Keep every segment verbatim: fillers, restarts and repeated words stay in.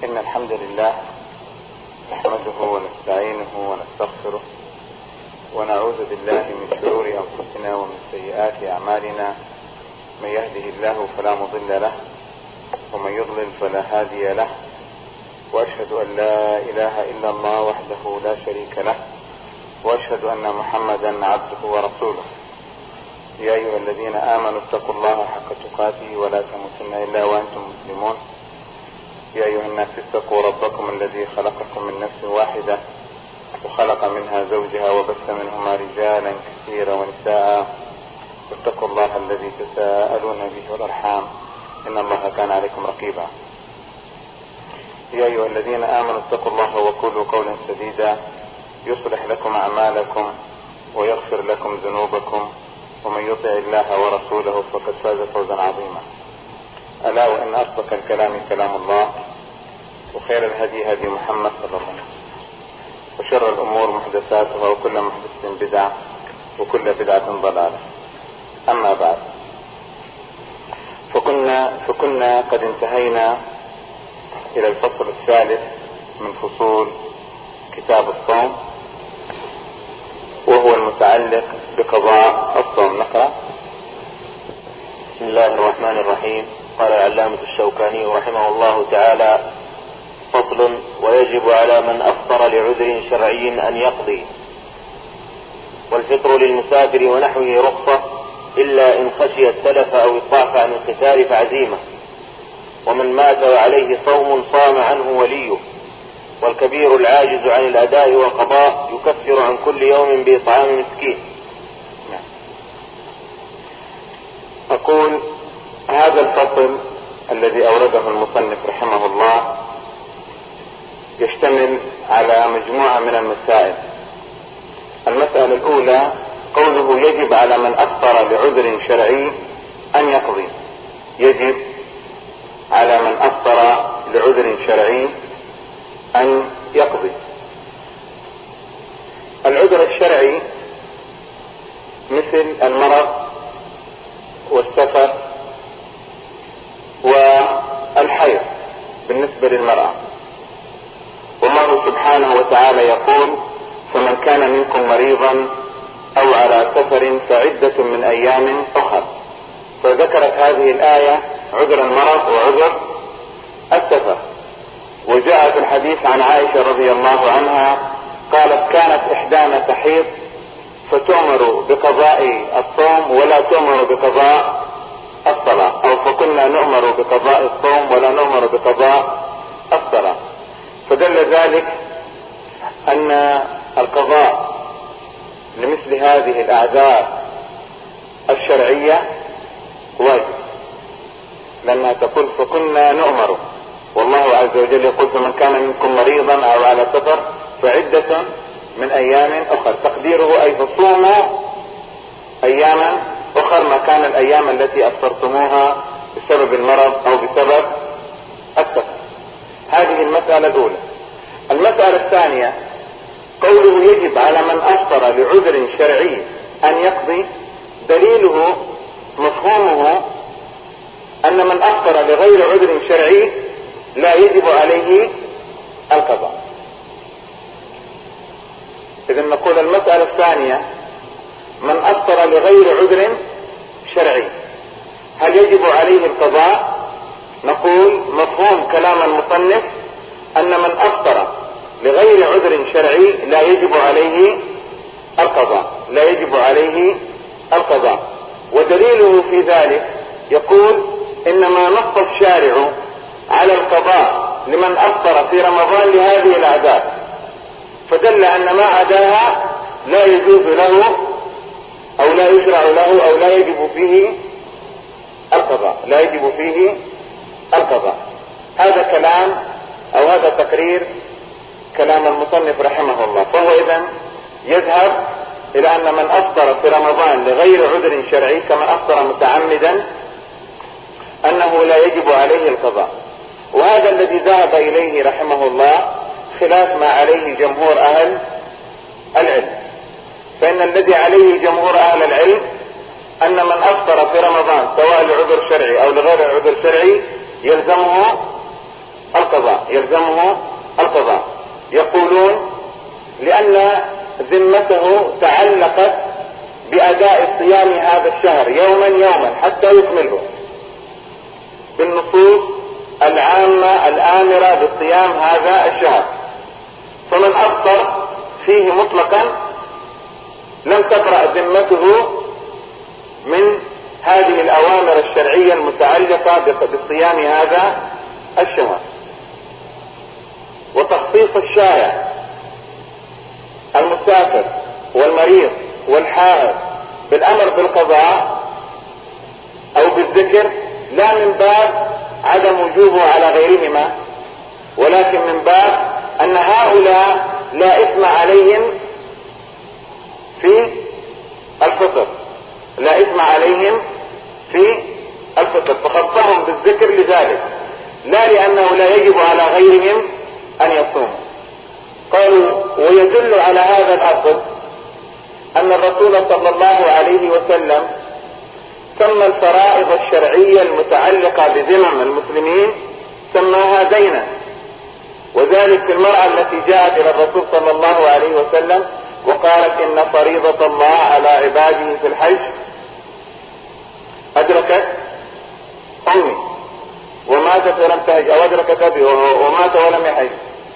إن الحمد لله نحمده ونستعينه ونستغفره ونعوذ بالله من شرور أنفسنا ومن سيئات أعمالنا. من يهده الله فلا مضل له ومن يضلل فلا هادي له، وأشهد أن لا إله إلا الله وحده لا شريك له، وأشهد أن محمدا عبده ورسوله. يا أيها الذين آمنوا اتقوا الله حق تقاته ولا تموتن إلا وأنتم مسلمون. يا أيها الناس اتقوا ربكم الذي خلقكم من نفس واحدة وخلق منها زوجها وبث منهما رجالا كثيرا ونساء، واتقوا الله الذي تساءلون به والأرحام إن الله كان عليكم رقيبا. يا أيها الذين آمنوا اتقوا الله وقولوا قولا سديدا يصلح لكم أعمالكم ويغفر لكم ذنوبكم، ومن يطع الله ورسوله فقد فاز فوزا عظيما. ألا وإن أصدق الكلام كلام الله، وخير الهدي هدي محمد صلى الله عليه وسلم، وشر الأمور محدثاتها وكل محدث بدعة وكل بدعة ضلالة. أما بعد، فكنا, فكنا قد انتهينا إلى الفصل الثالث من فصول كتاب الصوم، وهو المتعلق بقضاء الصوم. نقرأ. بسم الله الرحمن الرحيم. قال العلامة الشوكاني رحمه الله تعالى: فصل: ويجب على من أفطر لعذر شرعي أن يقضي. والفطر للمسافر ونحوه رخصة، إلا إن خشي التلف أو الضعف عن القتال فعزيمة. ومن مات وعليه صوم صام عنه وليه. والكبير العاجز عن الأداء والقضاء يكفر عن كل يوم بإطعام مسكين. أقول هذا الفصل الذي أورده المصنف رحمه الله يشتمل على مجموعة من المسائل. المسألة الأولى قوله يجب على من أفطر لعذر شرعي أن يقضي. يجب على من أفطر لعذر شرعي أن يقضي. العذر الشرعي مثل المرض والسفر والحيض بالنسبة للمرأة. والله سبحانه وتعالى يقول: فمن كان منكم مريضا أو على سفر فعدة من أيام أخر. فذكرت هذه الآية عذر المرض وعذر السفر. وجاء في الحديث عن عائشة رضي الله عنها قالت: كانت إحدانا تحيض فتؤمر بقضاء الصوم ولا تؤمر بقضاء الصلاة، أو فكنا نؤمر بقضاء الصوم ولا نؤمر بقضاء الصلاة. فدل ذلك أن القضاء لمثل هذه الأعذار الشرعية واجب، لأنها تقول فكنا نؤمر، والله عز وجل يقول: فمن كان منكم مريضا أو على سفر فعدة من أيام أخر. تقديره أي فصوموا أياما أخر مكان الأيام التي أفطرتموها بسبب المرض أو بسبب السفر. هذه المسألة الأولى. المسألة الثانية قوله يجب على من أفطر لعذر شرعي أن يقضي. دليله مفهومه أن من أفطر لغير عذر شرعي لا يجب عليه القضاء. إذن نقول المسألة الثانية: من أفطر لغير عذر شرعي هل يجب عليه القضاء؟ نقول مفهوم كلام المصنف أن من أفطر لغير عذر شرعي لا يجب عليه القضاء، لا يجب عليه القضاء. ودليله في ذلك يقول: إنما نص الشارع على القضاء لمن أفطر في رمضان لهذه الأعذار، فدل أن ما عداها لا يجوز له أو لا يشرع له أو لا يجب فيه القضاء، لا يجب فيه القضاء. هذا كلام أو هذا تقرير كلام المصنف رحمه الله. فهو إذن يذهب إلى أن من أفطر في رمضان لغير عذر شرعي كما أفطر متعمدا أنه لا يجب عليه القضاء. وهذا الذي ذهب إليه رحمه الله خلاف ما عليه جمهور أهل العلم. فإن الذي عليه جمهور أهل العلم أن من أفطر في رمضان سواء لعذر شرعي أو لغير عذر شرعي يلزمه القضاء، يلزمه القضاء. يقولون لأن ذمته تعلقت بأداء صيام هذا الشهر يوما يوما حتى يكمله بالنصوص العامة الآمرة بصيام هذا الشهر، فمن أفطر فيه مطلقا لم تبرأ ذمته من هذه الأوامر الشرعية المتعلقة بصيام هذا الشهر. وتخصيص الشارع المسافر والمريض والحائض بالأمر بالقضاء أو بالذكر لا من باب عدم وجوبه على غيرهما، ولكن من باب أن هؤلاء لا إثم عليهم في الفطر، لا إثم عليهم في الفطر، فخصهم بالذكر لذلك، لا لأنه لا يجب على غيرهم أن يصوموا. قالوا ويدل على هذا الأصل أن الرسول صلى الله عليه وسلم سمى الفرائض الشرعية المتعلقة بذمم المسلمين سماها دينا، وذلك في المرأة التي جاءت إلى الرسول صلى الله عليه وسلم وقالت إن فريضة الله على عباده في الحج أدركت أمي وماتت ولم تهج، أو أدركت أبي ومات ولم يحج،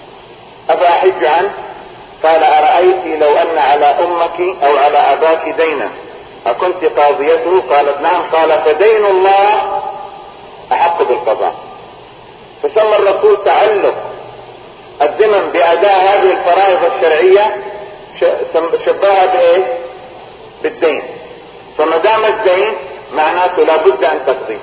أفأحج عنه؟ قال أرأيت لو أن على أمك أو على أباك دينا أكنت قاضيته؟ قالت نعم. قال فدين الله أحق بالقضاء. فسمى الرسول تعلق الذمم بأداء هذه الفرائض الشرعية شبهها بإيه؟ بالدين. فما دام الدين معناته لابد أن تقضيه،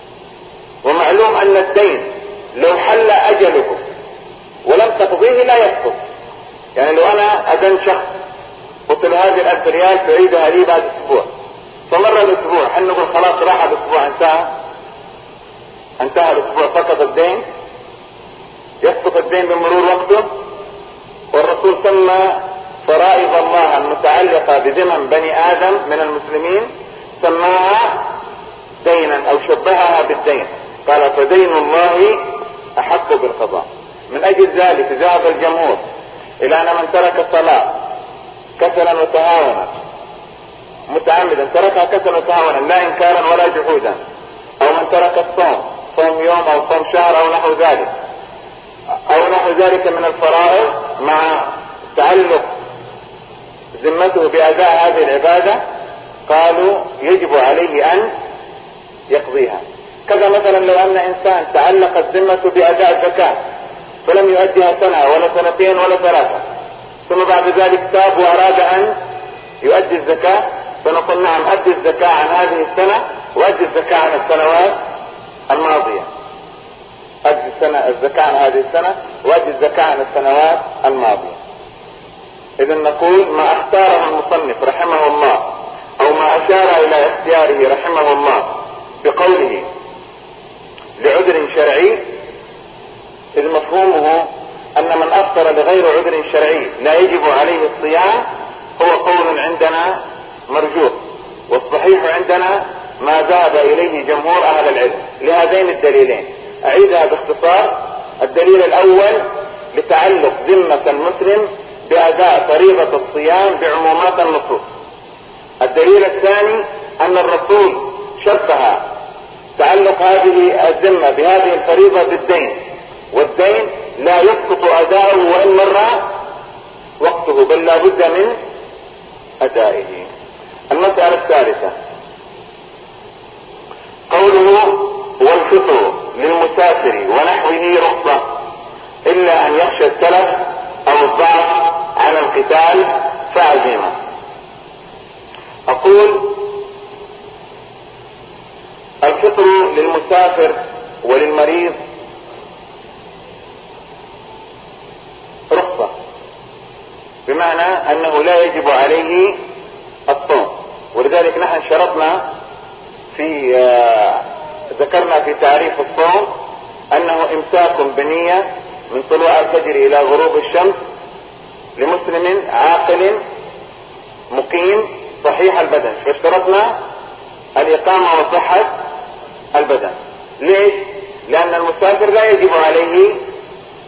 ومعلوم أن الدين لو حل أجله ولم تقضيه لا يسقط. يعني لو أنا أدن شخص قلت له هذه الألف ريال تعيدها لي بعد أسبوع، فمر الأسبوع، حين نقول خلاص راح الأسبوع انتهى انتهى الأسبوع سقط الدين؟ يسقط الدين بمرور وقته. والرسول سمى فرائض الله المتعلقة بذمم بني آدم من المسلمين سماها دينا أو شبهها بالدين، قال فدين الله أحق بالقضاء. من أجل ذلك ذهب الجمهور إلى أن من ترك الصلاة كسلا وتهاونا متعمدا تركها كسلا وتهاونا لا إنكارا ولا جحودا، أو من ترك الصوم صوم يوم أو صوم شهر أو نحو ذلك أو نحو ذلك من الفرائض مع تعلق ذمته بأداء هذه العبادة، قالوا يجب عليه أن يقضيها. كذا مثلا لو أن إنسان تعلقت ذمته بأداء الزكاة فلم يؤديها سنة ولا سنتين ولا ثلاثة، ثم بعد ذلك تاب وأراد أن يؤدي الزكاة، فنقول نعم أدي الزكاة عن هذه السنة وأدي الزكاة عن السنوات الماضية، أدي السنة الزكاة عن هذه السنة وأدي الزكاة عن السنوات الماضية. إذا نقول ما اختاره المصنف رحمه الله أو ما أشار إلى اختياره رحمه الله بقوله لعذر شرعي، إذ مفهومه أن من أفطر لغير عذر شرعي لا يجب عليه الصيام هو قول عندنا مرجوح، والصحيح عندنا ما ذهب إليه جمهور أهل العلم لهذين الدليلين. أعيدها باختصار: الدليل الأول لتعلق ذمة المسلم بأداء فريضة الصيام بعمومات النصوص. الدليل الثاني أن الرسول شبه تعلق هذه الذمة بهذه الفريضة بالدين، والدين لا يسقط أداؤه وإن مر وقته، بل لا بد من أدائه. المسألة الثالثة قوله والفطر للمسافر ونحوه رخصة إلا أن يخشى التلف أو الضعف على القتال فعزيمة. أقول الفطر للمسافر وللمريض رخصة، بمعنى أنه لا يجب عليه الصوم. ولذلك نحن شرطنا في آه ذكرنا في تعريف الصوم أنه إمساك بنية من طلوع الفجر إلى غروب الشمس لمسلم عاقل مقيم صحيح البدن، فاشترطنا الإقامة وصحة البدن. ليش؟ لأن المسافر لا يجب عليه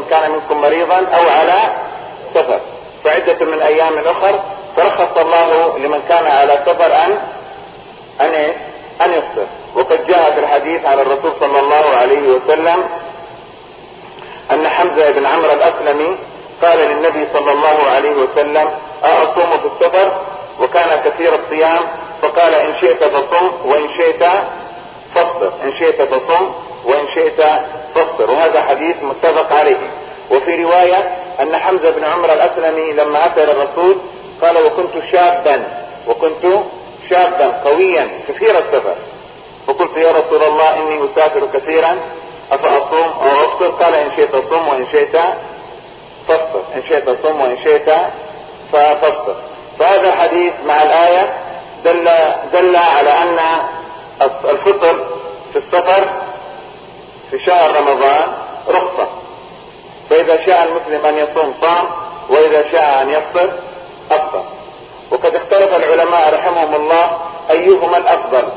كان منكم مريضا أو على سفر فعدة من أيام أخر. فرخص الله لمن كان على سفر أن أن إيه؟ أن يفطر. وقد جاء في الحديث عن الرسول صلى الله عليه وسلم أن حمزة بن عمرو الأسلمي قال للنبي صلى الله عليه وسلم أصوم في السفر؟ وكان كثير الصيام، فقال إن شئت فصم وإن شئت فافطر، إن شئت فصم وإن شئت فافطر. وهذا حديث متفق عليه. وفي رواية أن حمزة بن عمرو الأسلمي لما أتى الرسول قال وكنت شابا وكنت شابا قويا كثير السفر، فقلت يا رسول الله إني أسافر كثيرا أفأصوم أو أفطر؟ قال إن شئت صم وإن شئت فافطر، إن شئت صم وإن شئت فافطر. فهذا الحديث مع الآية دل, دل على أن الفطر في السفر في شهر رمضان رخصة، فإذا شاء المسلم أن يصوم صام، وإذا شاء أن يفطر أفطر. وقد اختلف العلماء رحمهم الله أيهما الأفضل،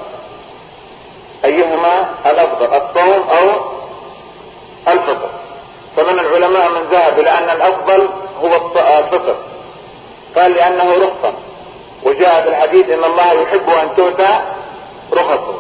أيهما الأفضل الصوم أو الفطر. فمن العلماء من ذهب إلى أن الأفضل هو الفطر، قال لأنه رخصة، وجاء في الحديث إن الله يحب أن تؤتى رخصه.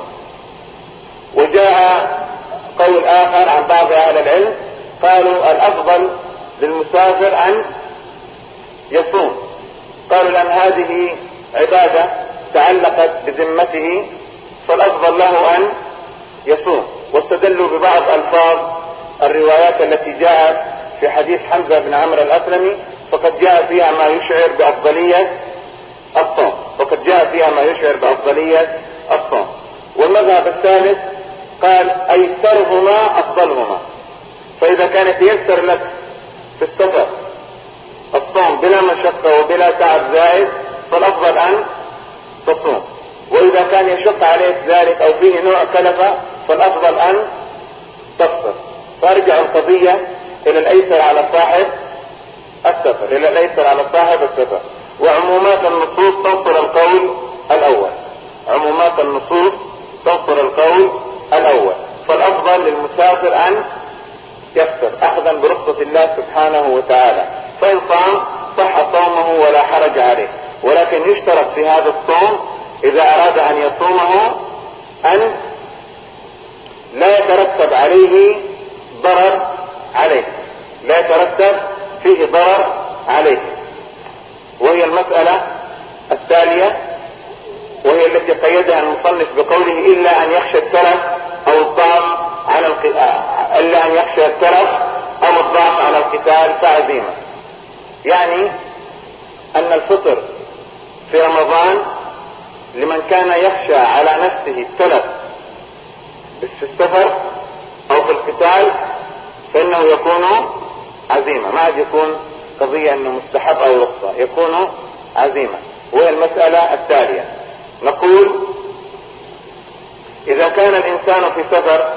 وجاء قول آخر عن بعض أهل العلم قالوا الأفضل للمسافر أن يصوم، قالوا لأن هذه عبادة تعلقت بذمته فالأفضل له أن يصوم. واستدلوا ببعض ألفاظ الروايات التي جاءت في حديث حمزة بن عمرو الأسلمي، فقد جاء فيها ما يشعر بأفضلية الصوم، فقد جاء فيها ما يشعر بأفضلية الصوم. والمذهب الثالث قال أيسرهما أفضلهما، فإذا كانت ييسر لك في السفر الصوم بلا مشقة وبلا تعب زائد فالأفضل أن تصوم، وإذا كان يشق عليك ذلك أو فيه نوع كلفة فالأفضل أن تفطر. فارجع القضية إلى الأيسر على صاحب السفر، إلى الأيسر على صاحب السفر. وعمومات النصوص تنصر القول الأول، عمومات النصوص تنصر القول الأول. فالأفضل للمسافر أن يفطر أخذا برخصة الله سبحانه وتعالى، فإن صام صح صومه ولا حرج عليه. ولكن يشترط في هذا الصوم إذا أراد أن يصومه أن لا يترتب عليه ضرر عليه، لا يترتب فيه ضرر عليه. وهي المسألة التالية، وهي التي قيدها المصنف بقوله إلا أن يخشى التلف أو الضعف على القتال، إلا أن يخشى التلف أو الضعف على القتال فعزيمة. يعني أن الفطر في رمضان لمن كان يخشى على نفسه التلف في السفر أو في القتال فإنه يكون عزيمة، ما عاد يكون قضية أنه مستحب أو رخصة، يكون عزيمة. وهي المسألة التالية، نقول إذا كان الإنسان في سفر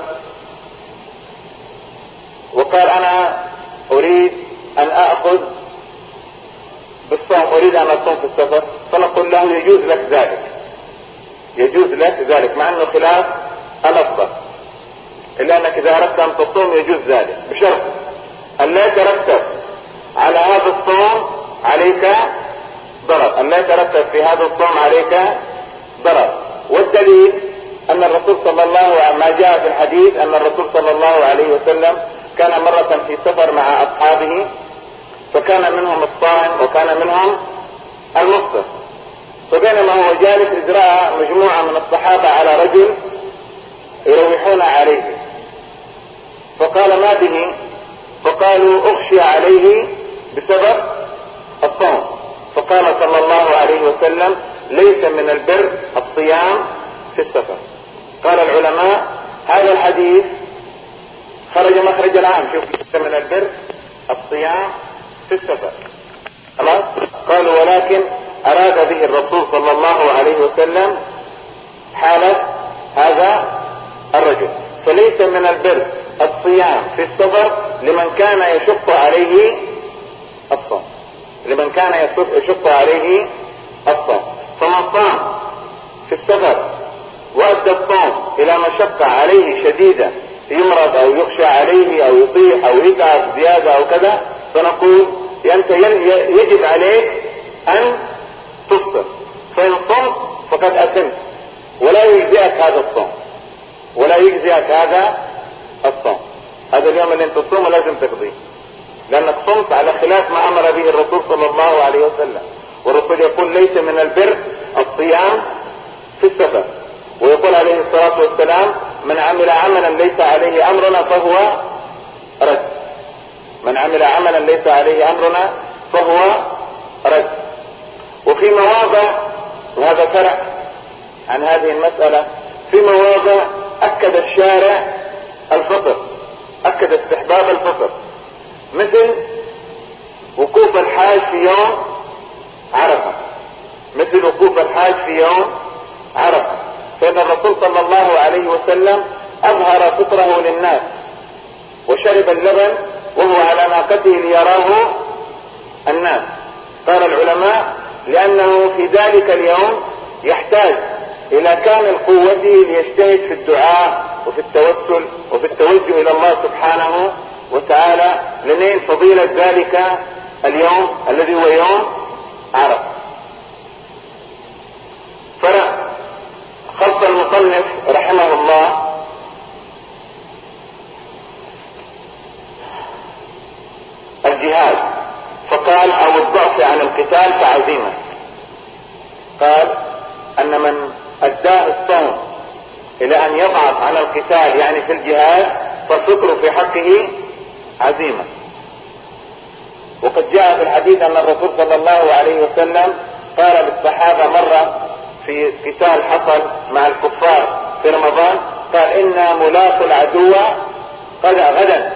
وقال أنا أريد أن أخذ بالصوم، أريد أن أصوم في السفر، فنقول له يجوز لك ذلك، يجوز لك ذلك، مع أنه خلاف الأفضل، إلا أنك إذا أردت أن تصوم يجوز ذلك بشرط أن لا يترتب على هذا الصوم عليك ضرر، أن لا يترتب في هذا الصوم عليك ضرر. والدليل أن الرسول صلى الله عليه وسلم ما جاء في الحديث أن الرسول صلى الله عليه وسلم كان مرة في سفر مع أصحابه، فكان منهم الصائم وكان منهم المفطر، فبينما هو جالس إذ رأى مجموعة من الصحابة على رجل يروحون عليه، فقال ما به؟ فقالوا أخشي عليه بسبب الصوم، فقال صلى الله عليه وسلم ليس من البر الصيام في السفر. قال العلماء هذا الحديث خرج مخرج العام، شوف ليس من البر الصيام في السفر، خلاص. قالوا ولكن أراد به الرسول صلى الله عليه وسلم حالة هذا الرجل، فليس من البر الصيام في السفر لمن كان يشق عليه الصوم، لمن كان يشق عليه الصوم. فمن صام في السفر وأدى الصوم إلى مشقة عليه شديدة يمرض او يخشى عليه او يطيح او يتعب زيادة او كذا، فنقول انت يجب عليك ان تفطر، فان صمت فقد اثمت ولا يجزئك هذا الصوم، ولا يجزئك هذا الصوم. هذا اليوم اللي انت تصومه لازم تقضيه، لانك صمت على خلاف ما امر به الرسول صلى الله عليه وسلم. والرسول يقول ليس من البر الصيام في السفر، ويقول عليه الصلاة والسلام من عمل عملا ليس عليه امرنا فهو رد. من عمل عملا ليس عليه امرنا فهو رد. وفي مواضع، وهذا فرع عن هذه المسألة، في مواضع اكد الشارع الفطر، اكد استحباب الفطر، مثل وقوف الحاج في يوم عرفة، مثل وقوف الحاج في يوم عرفة، فإن الرسول صلى الله عليه وسلم أظهر فطره للناس وشرب اللبن وهو على ناقته ليراه الناس. قال العلماء لأنه في ذلك اليوم يحتاج إلى كامل قوته ليجتهد في الدعاء وفي التوسل وفي التوجه إلى الله سبحانه وتعالى لنيل فضيلة ذلك اليوم الذي هو يوم عرفة. فخص المصنف رحمه الله الجهاد، فقال او الضعف عن القتال كعزيمة. قال ان من اداه الصوم الى ان يضعف عن القتال يعني في الجهاد فالفطر في حقه عزيمة. وقد جاء في الحديث ان الرسول صلى الله عليه وسلم قال للصحابة مرة في قتال حصل مع الكفار في رمضان، قال إنا ملاقوا العدو غدا،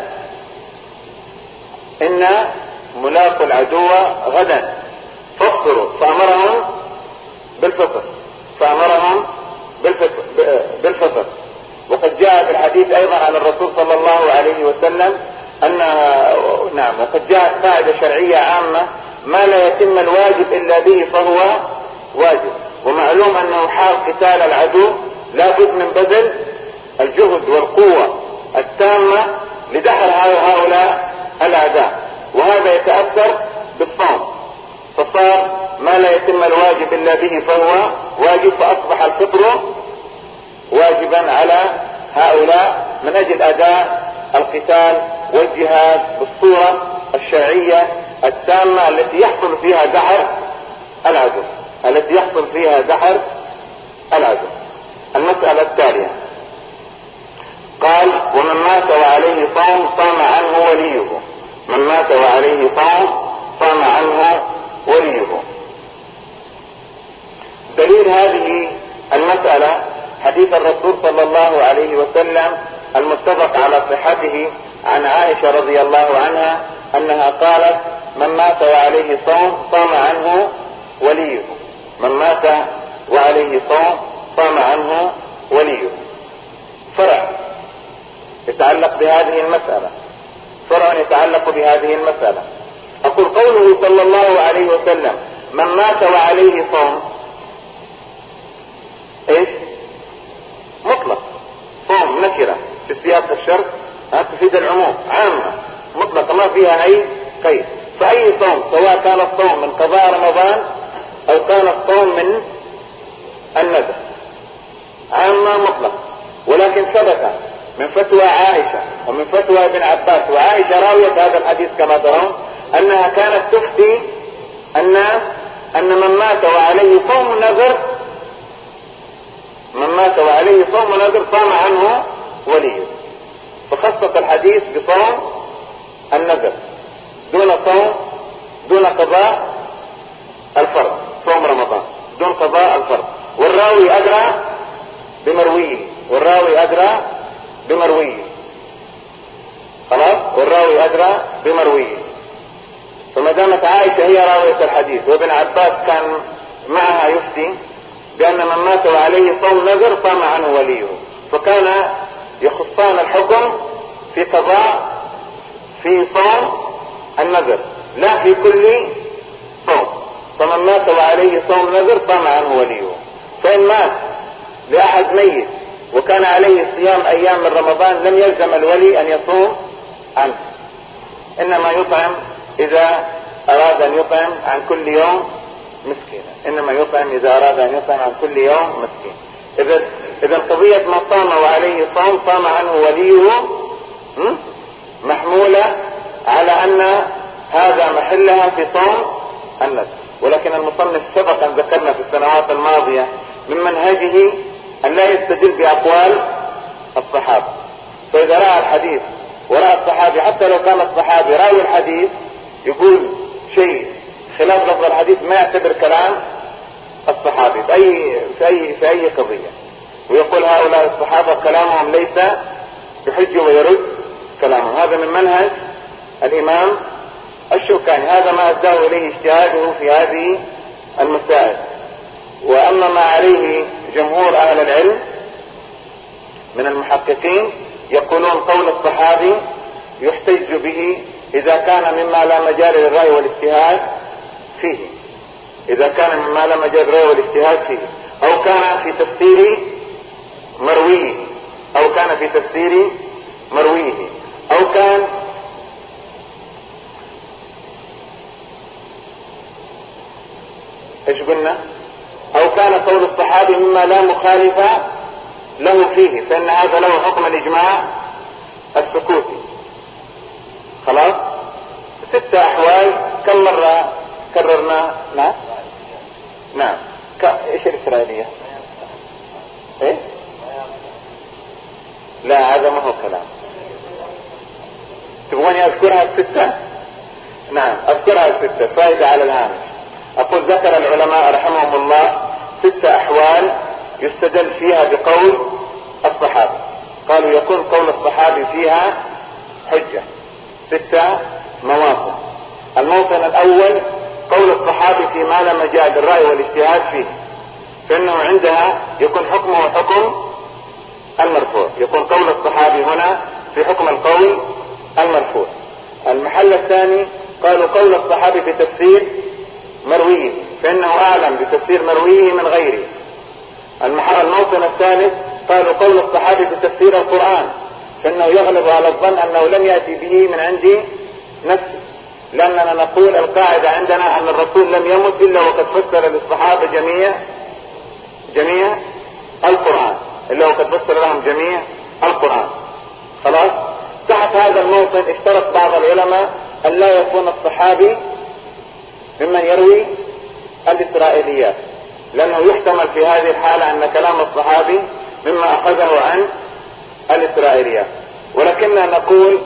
إنا ملاقوا العدو غدا فافطروا، فأمرهم بالفطر، فأمرهم بالفطر, بالفطر. وقد جاء في الحديث أيضا عن الرسول صلى الله عليه وسلم أن نعم وقد جاءت قاعدة شرعية عامة ما لا يتم الواجب إلا به فهو واجب. ومعلوم أنه حال قتال العدو لا بد من بذل الجهد والقوة التامة لدحر هؤلاء الأعداء، وهذا يتأثر بالصوم، فصار ما لا يتم الواجب إلا به فهو واجب، فأصبح الفطر واجبا على هؤلاء من أجل أداء القتال والجهاد بالصورة الشرعية التامة التي يحصل فيها دحر العدو التي يحصل فيها دحر العدو. المسألة التالية قال ومن مات وعليه صوم صام عنه وليه، من مات وعليه صوم صام عنه وليه. دليل هذه المسألة حديث الرسول صلى الله عليه وسلم المتفق على صحته عن عائشة رضي الله عنها أنها قالت من مات وعليه صوم صام عنه وليه، من مات وعليه صوم صام عنه وليه. فرع يتعلق بهذه المسألة، فرع يتعلق بهذه المسألة. أقول قوله صلى الله عليه وسلم من مات وعليه صوم ايش؟ مطلق، صوم نكرة في سياق الشرط تفيد العموم، عامة مطلقة ما فيها أي قيد. فأي صوم سواء كان الصوم من قضاء رمضان أو كان الصوم من النذر عامة مطلقة. ولكن ثبت من فتوى عائشة ومن فتوى ابن عباس، وعائشة راوية هذا الحديث كما ترون أنها كانت تفتي أن أن من مات وعليه صوم نذر من مات وعليه صوم نذر صام عنه وليه، فخصص الحديث بصوم النذر دون صوم دون قضاء الفرض، صوم رمضان دون قضاء الفرض. والراوي أدرى بمرويه، والراوي أدرى بمرويه خلاص، والراوي أدرى بمرويه. فما دامت عائشة هي راوية الحديث وابن عباس كان معها يفتي بأن من مات وعليه صوم نذر صام عنه وليه، فكان يخصان الحكم في قضاء في صوم النذر لا في كل صوم. فمن مات وعليه صوم نذر صام عنه وليه. فإن مات لأحد ميت وكان عليه صيام أيام من رمضان لم يلزم الولي أن يصوم عنه، إنما يطعم إذا أراد أن يطعم عن كل يوم مسكينا، إنما يطعم إذا أراد أن يطعم عن كل يوم مسكين. إذا إذا قضية ما صام وعليه صوم صام عنه وليه محمولة على أن هذا محلها في صوم النذر. ولكن المصنف سبق أن ذكرنا في السنوات الماضية من منهجه أن لا يستدل بأقوال الصحابة، فإذا رأى الحديث ورأى الصحابي حتى لو كان الصحابي راوي الحديث يقول شيء خلاف لفظ الحديث ما يعتبر كلام الصحابي في أي في أي في أي قضية، ويقول هؤلاء الصحابة كلامهم ليس بحجة ويرد كلامهم. هذا من منهج الإمام الشوكاني، هذا ما أداه إليه اجتهاده في هذه المسائل. وأما ما عليه جمهور أهل العلم من المحققين يقولون قول الصحابي يحتج به إذا كان مما لا مجال للرأي والاجتهاد فيه، إذا كان مما لا مجال للرأي والاجتهاد فيه، أو كان في تفسير مرويه، أو كان في تفسير مرويه، أو كان ايش قلنا؟ أو كان قول الصحابي مما لا مخالف له فيه، فإن هذا له حكم الإجماع السكوتي. خلاص؟ ستة أحوال كم مرة كررنا؟ نعم نعم ك... ايش الإسرائيلية؟ ايه؟ لا هذا ما هو كلام. تبغوني أذكرها الستة؟ نعم أذكرها الستة فائدة على الهامش. أقول ذكر العلماء رحمهم الله ستة أحوال يستدل فيها بقول الصحابة، قالوا يكون قول الصحابي فيها حجة. ستة مواطن. الموطن الأول قول الصحابي فيما لا مجال للرأي والاجتهاد فيه، فإنه عندها يكون حكمه حكم المرفوع، يكون قول الصحابي هنا في حكم القول المرفوع. المحل الثاني قالوا قول الصحابي في تفسير مرويه، فإنه أعلم بتفسير مرويه من غيره. الموطن الثالث قالوا قول الصحابي في تفسير القرآن، فإنه يغلب على الظن أنه لم يأتي به من عند نفسه، لأننا نقول القاعدة عندنا أن الرسول لم يمت إلا وقد فسر للصحابة جميع جميع القرآن، إلا وقد فسر لهم جميع القرآن. خلاص؟ تحت هذا الموطن اشترط بعض العلماء أن لا يكون الصحابي ممن يروي الإسرائيليات، لأنه يحتمل في هذه الحالة أن كلام الصحابي مما أخذه عن الإسرائيليات. ولكننا نقول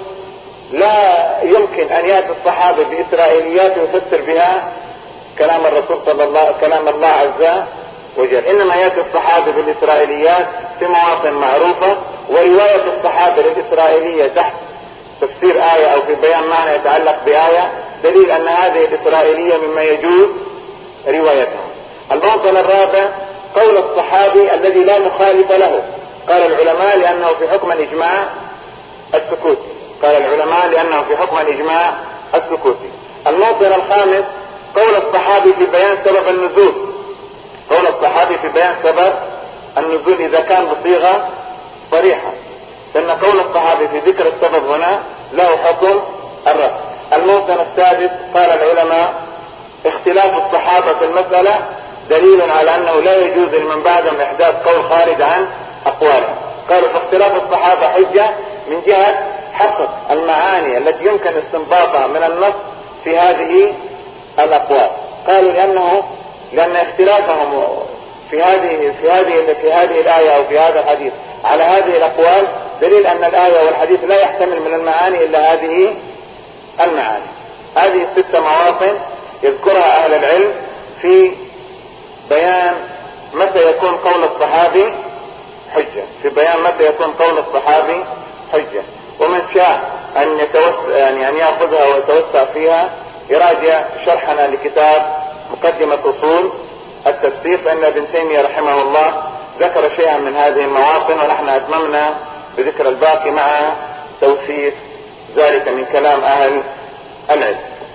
لا يمكن أن يأتي الصحابي بإسرائيليات ويفسر بها كلام الرسول صلى الله كلام الله عز وجل، إنما يأتي الصحابي بالإسرائيليات في مواطن معروفة، ورواية الصحابي للإسرائيلية تحت تفسير آية أو في بيان معنى يتعلق بآية دليل أن هذه الإسرائيلية مما يجوز روايتها. الموطن الرابع قول الصحابي الذي لا مخالف له، قال العلماء لأنه في حكم الإجماع السكوتي، قال العلماء لأنه في حكم الإجماع السكوتي. الموطن الخامس قول الصحابي في بيان سبب النزول، قول الصحابي في بيان سبب النزول إذا كان بصيغة صريحة، لأن قول الصحابي في ذكر السبب هنا له حكم الرفع. الموطن السادس قال العلماء اختلاف الصحابة في المسألة دليل على أنه لا يجوز لمن بعدهم إحداث قول خارج عن أقوالهم. قالوا فاختلاف الصحابة حجة من جهة حقق المعاني التي يمكن استنباطها من النص في هذه الأقوال. قالوا لأنه لأن اختلافهم في هذه في هذه في هذه الآية أو في هذا الحديث على هذه الأقوال دليل أن الآية والحديث لا يحتمل من المعاني إلا هذه المعاني. هذه الستة مواطن يذكرها أهل العلم في بيان متى يكون قول الصحابي حجة، في بيان متى يكون قول الصحابي حجة. ومن شاء أن يتوسع يعني أن يأخذها ويتوسع فيها يراجع شرحنا لكتاب مقدمة أصول التفسير، فإن ابن تيمية رحمه الله ذكر شيئا من هذه المواطن، ونحن أتممنا بذكر الباقي مع توثيق ذلك من كلام أهل العلم.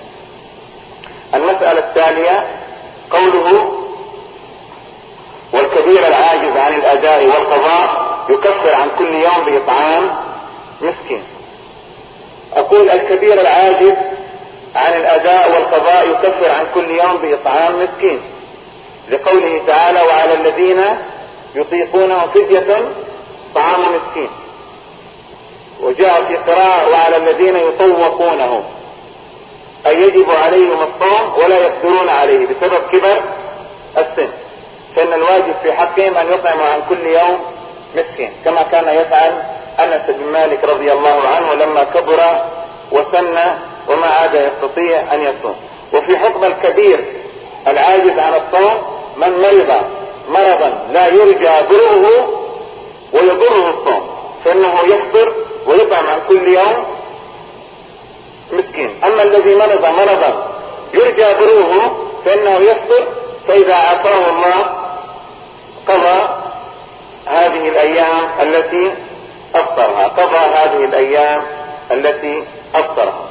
المسألة التالية قوله والكبير العاجز عن الأداء والقضاء يكفر عن كل يوم بإطعام مسكين. أقول الكبير العاجز عن الأداء والقضاء يكفر عن كل يوم بإطعام مسكين، لقوله تعالى وعلى الذين يطيقونه فدية طعام مسكين. وجاء في قراءة وعلى الذين يطوقونه، أي يجب عليهم الصوم ولا يقدرون عليه بسبب كبر السن، فإن الواجب في حقهم أن يطعموا عن كل يوم مسكين، كما كان يفعل أنس بن مالك رضي الله عنه لما كبر وسن وما عاد يستطيع أن يصوم. وفي حكم الكبير العاجز عن الصوم من مرض مرضا لا يرجى برؤه ويضره الصوم، فإنه يفطر ويطعم عن كل يوم مسكين. أما الذي مرض مرضا يرجى برؤه فإنه يفطر، فإذا عافاه الله قضى هذه الأيام التي أفطرها قضى هذه الأيام التي أفطرها.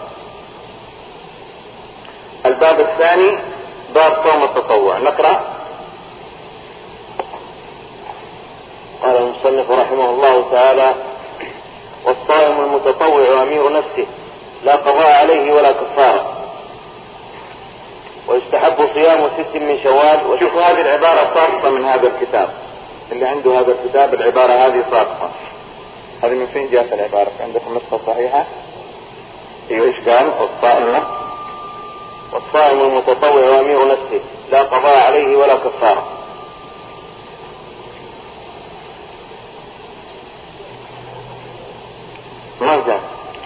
الباب الثاني باب صوم التطوع. نقرأ. قال المصنف رحمه الله تعالى: والصائم المتطوع أمير نفسه لا قضاء عليه ولا كفارة، ويستحب صيام ست من شوال. وشوفوا هذه العبارة صادقة من هذا الكتاب، اللي عنده هذا الكتاب العبارة هذه صادقة. هذه من فين جاءت العبارة؟ عندكم نسخة صحيحة؟ ايوه. ايش قال؟ والصائم والصائم المتطوع أمير نفسه لا قضاء عليه ولا كفارة. ما جاء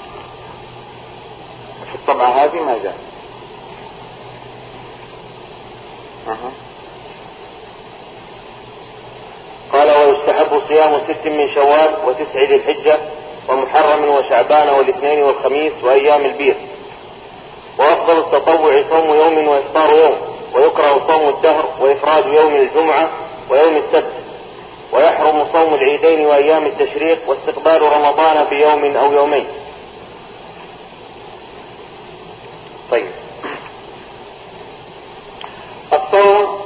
في الطبعة هذه، ما جاء. أه. قال: ويستحب صيام ست من شوال وتسع ذي الحجة ومحرم وشعبان والاثنين والخميس وأيام البيض. وأفضل التطوع صوم يوم وإفطار يوم، ويكره صوم الدهر وإفراد يوم الجمعة ويوم السبت، ويحرم صوم العيدين وأيام التشريق واستقبال رمضان بيوم أو يومين. طيب، الصوم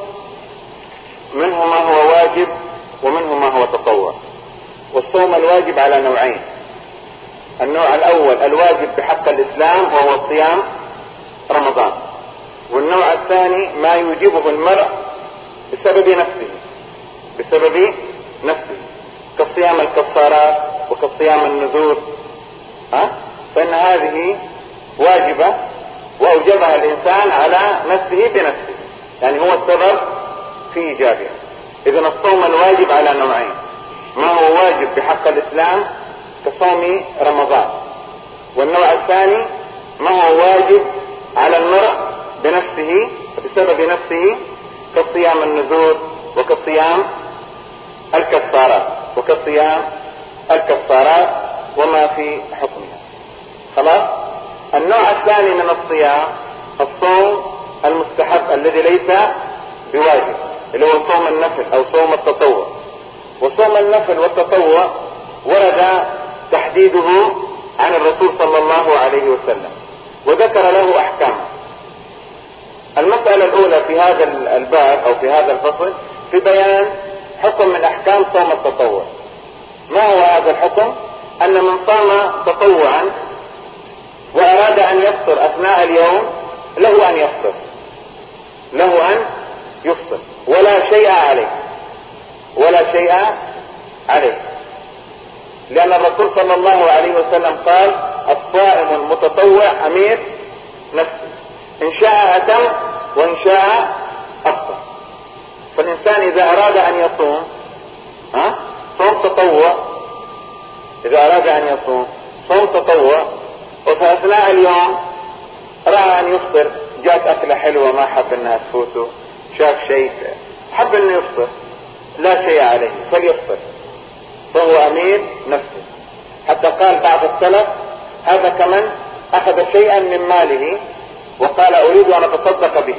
منه ما هو واجب ومنه ما هو تطوع. والصوم الواجب على نوعين: النوع الأول الواجب بحق الإسلام وهو صيام رمضان، والنوع الثاني ما يوجبه المرء بسبب نفسه بسبب نفسه كصيام الكفارات وكصيام النذور، ها؟ فإن هذه واجبة وأوجبها الإنسان على نفسه بنفسه، يعني هو السبب في إيجابها. إذن الصوم الواجب على نوعين: ما هو واجب بحق الإسلام كصوم رمضان، والنوع الثاني ما هو واجب على المرء بنفسه بسبب نفسه كصيام النذور وكصيام الكفارات وكصيام الكفارات وما في حكمها. خلاص. النوع الثاني من الصيام الصوم المستحب الذي ليس بواجب، اللي هو صوم النفل او صوم التطوع. وصوم النفل والتطوع ورد تحديده عن الرسول صلى الله عليه وسلم وذكر له احكام. المسألة الاولى في هذا الباب او في هذا الفصل في بيان حكم من احكام صوم التطوع. ما هو هذا الحكم؟ ان من صام تطوعا واراد ان يفطر اثناء اليوم له ان يفطر له ان يفطر ولا شيء عليه ولا شيء عليه لان الرسول صلى الله عليه وسلم قال: الصائم المتطوع امير نفسه، ان شاء اتم وان شاء افطر. فالانسان اذا اراد ان يصوم ها صوم تطوع اذا اراد ان يصوم صوم تطوع وفي اثناء اليوم راى ان يفطر، جاءت اكله حلوه ما حب انها تفوته، شاف شيء حب انه يفطر، لا شيء عليه فليفطر، فهو امير نفسه. حتى قال بعض السلف: هذا كمن اخذ شيئا من ماله وقال اريد ان اتصدق به،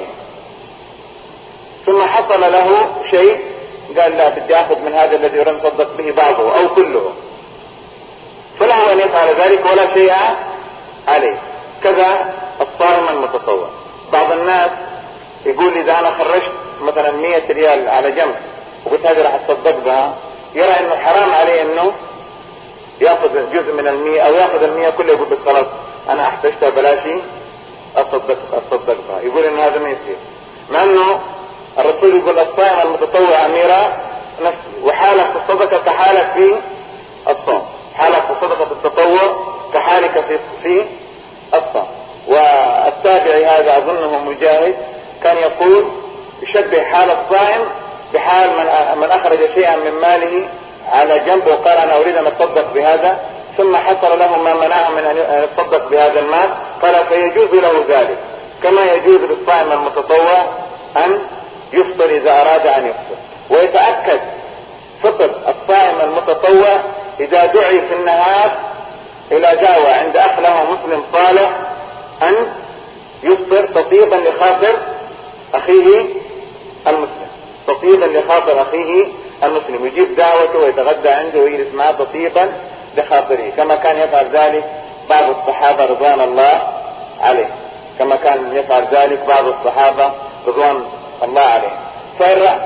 ثم حصل له شيء قال لا بدي اخذ من هذا الذي اريد ان اتصدق به بعضه او كله، فله ان يفعل ذلك ولا شيء عليه. كذا الصائم المتطوع. بعض الناس يقول اذا انا خرجت مثلا مية ريال على جنب وقلت هذه راح اتصدق بها يرى انه حرام عليه انه ياخذ جزء من المية او ياخذ المية كله، يقول بس خلاص انا احتجتها بلاشي اصدق اصدقها، يقول انه هذا ما يصير. مع انه الرسول يقول الصائم المتطوع اميرة نفسه، وحالك في الصدقة كحالك في الصوم، حالك في صدقة التطوع كحالك في في الصوم. والتابعي هذا اظنه مجاهد كان يقول يشبه حال الصائم بحال من من اخرج شيئا من ماله على جنب وقال انا اريد ان اتصدق بهذا، ثم حصل له ما منعه من ان يتصدق بهذا المال، قال فيجوز له ذلك كما يجوز للصائم المتطوع ان يفطر اذا اراد ان يفطر. ويتاكد فطر الصائم المتطوع اذا دعي في النهار الى دعوة عند اخ له مسلم صالح ان يفطر تطيبا لخاطر اخيه المسلم، تطيبا لخاطر اخيه المسلم، يجيب دعوته ويتغدى عنده ويجلس معه تطيبا لخاطره، كما كان يفعل ذلك بعض الصحابة رضوان الله عليه، كما كان يفعل ذلك بعض الصحابة رضوان الله عليه. فإن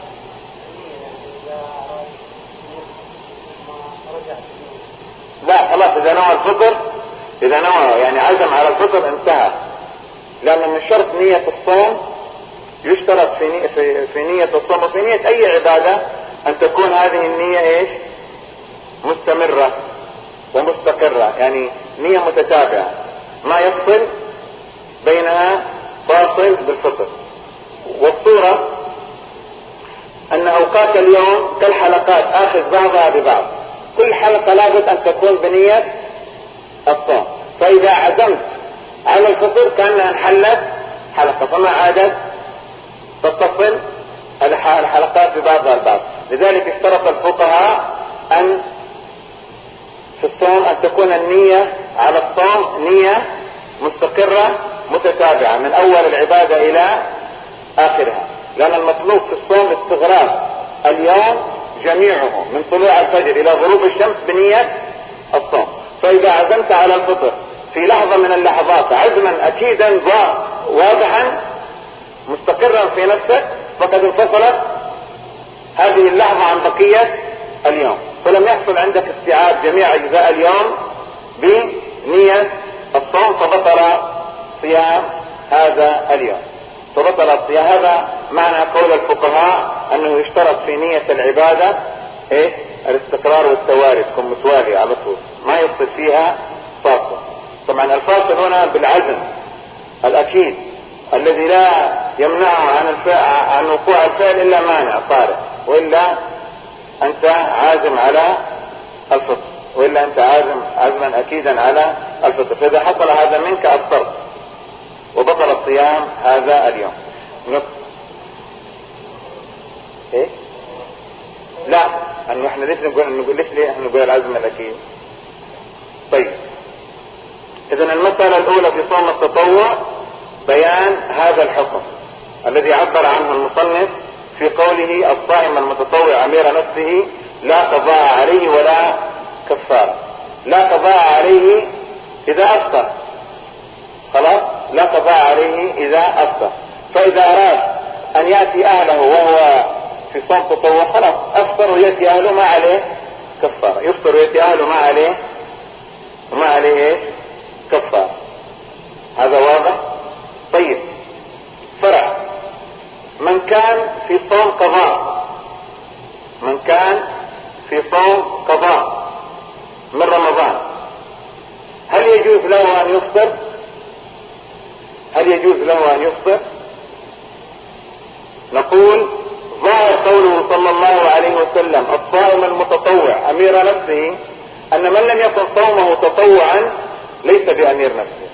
لا خلاص اذا نوى الفطر، اذا نوى يعني عزم على الفطر انتهى، لان من شرط نية الصوم يشترط في نية, في, في نية الصوم وفي نية اي عبادة ان تكون هذه النية ايش؟ مستمرة ومستقرة، يعني نية متتابعة ما يفصل بينها فاصل بالفطر. والصورة ان اوقات اليوم كالحلقات اخذ بعضها ببعض، كل حلقة لابد ان تكون بنية الصوم، فاذا عزمت على الفطر كأنها انحلت حلقة فما عادت تتصل الحلقات ببعضها البعض. لذلك اشترط الفقهاء ان في الصوم ان تكون النية على الصوم نية مستقرة متتابعة من اول العبادة الى اخرها، لان المطلوب في الصوم استغراق اليوم جميعه من طلوع الفجر الى غروب الشمس بنية الصوم. فاذا عزمت على الفطر في لحظة من اللحظات عزما اكيدا واضحا مستقرا في نفسك فقد انفصلت هذه اللحظة عن بقية اليوم، فلم يحصل عندك استيعاب جميع اجزاء اليوم بنية الصوم، فبطل صيام هذا اليوم، فبطل الصيام. هذا معنى قول الفقهاء انه يشترط في نية العبادة ايه؟ الاستقرار والتوالي، تكون متوالية على طول ما يفصل فيها فاصل. طبعا الفاصل هنا بالعزم الاكيد الذي لا يمنعه عن الفعل عن وقوع الفعل الا مانع طارئ، والا انت عازم على الفطر، والا انت عازم عزما اكيدا على الفطر. فاذا حصل هذا منك افطرت وبطل الصيام هذا اليوم. ايه؟ لا انه احنا ليش نقول نقول ليش ليه احنا نقول العزم الاكيد؟ طيب اذا المسألة الاولى في صوم التطوع بيان هذا الحكم الذي عبر عنه المصنف في قوله الصائم المتطوع امير نفسه لا قضاء عليه ولا كفارة. لا قضاء عليه اذا افطر، خلاص لا قضاء عليه اذا افطر، فاذا اراد ان يأتي اهله وهو في صوم تطوع خلاص افطر ويأتي اهله ما عليه كفارة، يفطر ويأتي اهله ما عليه وما عليه كفارة. هذا واضح؟ طيب فرع من كان في صوم قضاء، من كان في صوم قضاء من رمضان هل يجوز له ان يفطر؟ هل يجوز له ان يفطر؟ نقول ظاهر قوله صلى الله عليه وسلم الصائم المتطوع امير نفسه ان من لم يكن صومه تطوعا ليس بامير نفسه.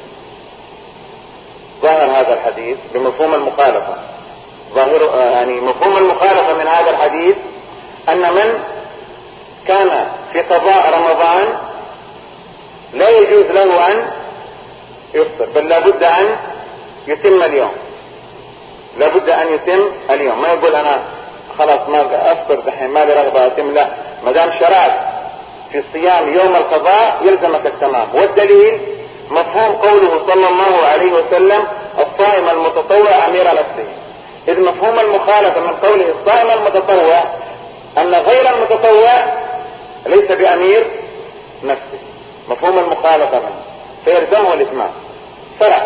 ظاهر هذا الحديث بمفهوم المخالفة، ظاهر يعني مفهوم المخالفة من هذا الحديث ان من كان في قضاء رمضان لا يجوز له ان يفطر، بل لابد ان يتم اليوم، لابد ان يتم اليوم، ما يقول انا خلاص ما افطر دحين ما لي رغبة اتم، لا، ما دام شرعت في صيام يوم القضاء يلزمك التمام. والدليل مفهوم قوله صلى الله عليه وسلم الصائم المتطوع امير نفسه، اذ مفهوم المخالفة من قوله الصائم المتطوع أن غير المتطوع ليس بأمير نفسه، مفهوم المخالفة منه، فيلزمه الإتمام. فرع.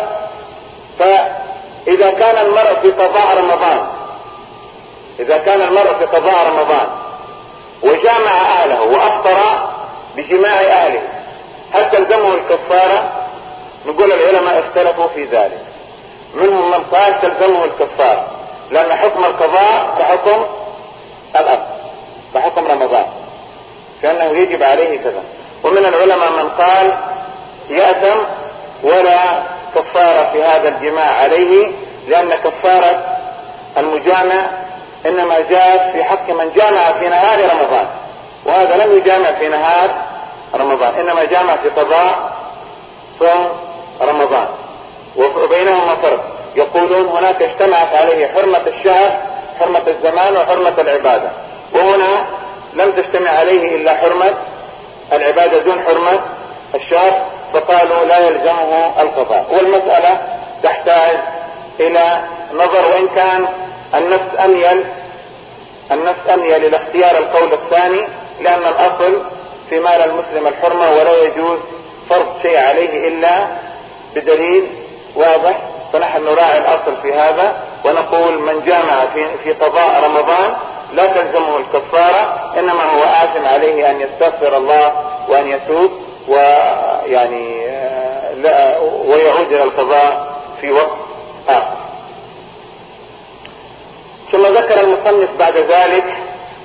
فإذا كان المرء في قضاء رمضان إذا كان المرء في قضاء رمضان وجامع أهله وأفطر بجماع أهله، هل تلزمه الكفارة؟ نقول العلماء اختلفوا في ذلك. منهم من قال تلزمه الكفارة، لأن حكم القضاء كحكم الأب، كحكم رمضان، كأنه يجب عليه كذا. ومن العلماء من قال يأثم ولا كفارة في هذا الجماع عليه، لأن كفارة المجامع إنما جاءت في حق من جامع في نهار رمضان، وهذا لم يجامع في نهار رمضان، إنما جامع في قضاء صوم رمضان، وبينهما فرق. يقولون هناك اجتمعت عليه حرمة الشهر، حرمة الزمان، وحرمة العبادة، وهنا لم تجتمع عليه إلا حرمة العبادة دون حرمة الشهر، فقالوا لا يلزمه القضاء. والمسألة تحتاج إلى نظر، وإن كان النفس أميل النفس أميل إلى اختيار القول الثاني، لأن الأصل في مال المسلم الحرمة، ولا يجوز فرض شيء عليه إلا بدليل واضح. فنحن نراعي الأصل في هذا ونقول من جامع في, في قضاء رمضان لا تلزمه الكفارة، إنما هو آثم عليه أن يستغفر الله وأن يتوب ويعني لا ويعود إلى القضاء في وقت آخر. ثم ذكر المصنف بعد ذلك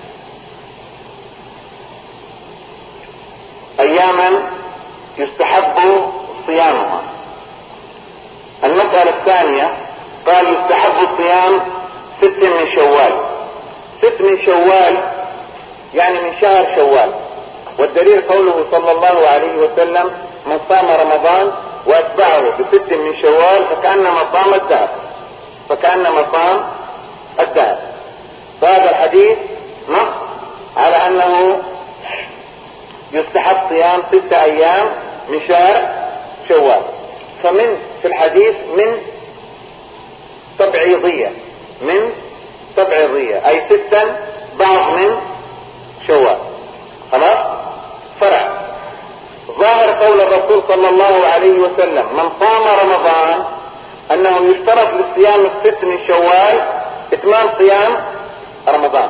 أياما يستحب صيامها. المسألة الثانية قال يستحب الصيام ست من شوال. ست من شوال يعني من شهر شوال، والدليل قوله صلى الله عليه وسلم من صام رمضان واتبعه بست من شوال فكأنما صام الدهر فكأنما صام الدهر. فهذا الحديث نص على أنه يستحب صيام ستة أيام من شهر شوال. فمن في الحديث من تبعيضية من تبعيضية أي ستا بعض من شوال. خلاص. فرع. ظاهر قول الرسول صلى الله عليه وسلم من صام رمضان أنه يشترط للصيام الست من شوال إتمام صيام رمضان،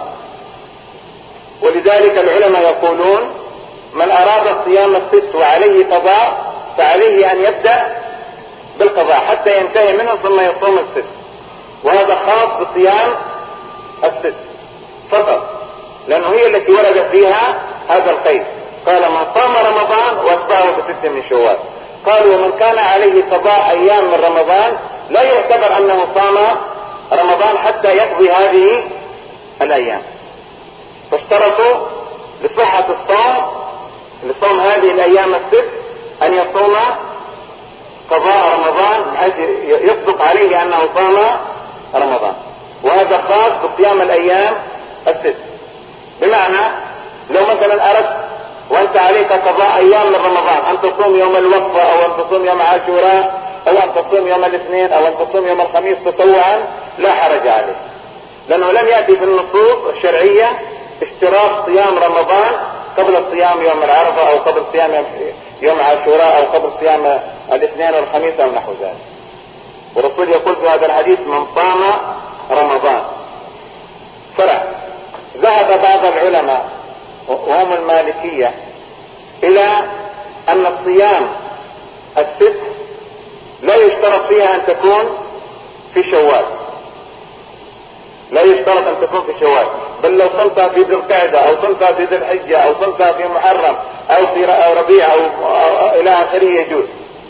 ولذلك العلماء يقولون من أراد صيام الست وعليه قضاء فعليه أن يبدأ بالقضاء حتى ينتهي منه ثم يصوم الست، وهذا خاص بصيام الست فقط، لأنه هي التي ورد فيها هذا القيد. قال من صام رمضان واتبعه بست من شوال. قالوا ومن كان عليه قضاء أيام من رمضان لا يعتبر أنه صام رمضان حتى يقضي هذه الأيام، فاشترطوا لصحة الصوم لصوم هذه الأيام الست أن يصوم قضاء رمضان حيث يصدق عليه أنه صام رمضان، وهذا خاص بصيام الأيام الست. بمعنى لو مثلا أردت وأنت عليك قضاء أيام من رمضان أن تصوم يوم الوقفة أو أن تصوم يوم عاشوراء أو أن تصوم يوم الاثنين أو أن تصوم يوم الخميس تطوعا لا حرج عليه، لأنه لم يأتي في النصوص الشرعية اشتراط صيام رمضان قبل صيام يوم العرفة أو قبل صيام يوم, يوم عاشوراء أو قبل صيام الاثنين والخميس أو نحو ذلك. والرسول يقول في هذا الحديث من صام رمضان. فرع. ذهب بعض العلماء وهم المالكية إلى أن الصيام الست لا يشترط فيها أن تكون في شوال، لا يشترط أن تكون في شوال، بل لو صمتها في ذي القعدة أو صمتها في ذي الحجة أو صمتها في محرم أو في ربيع أو, أو إلى آخره يجوز.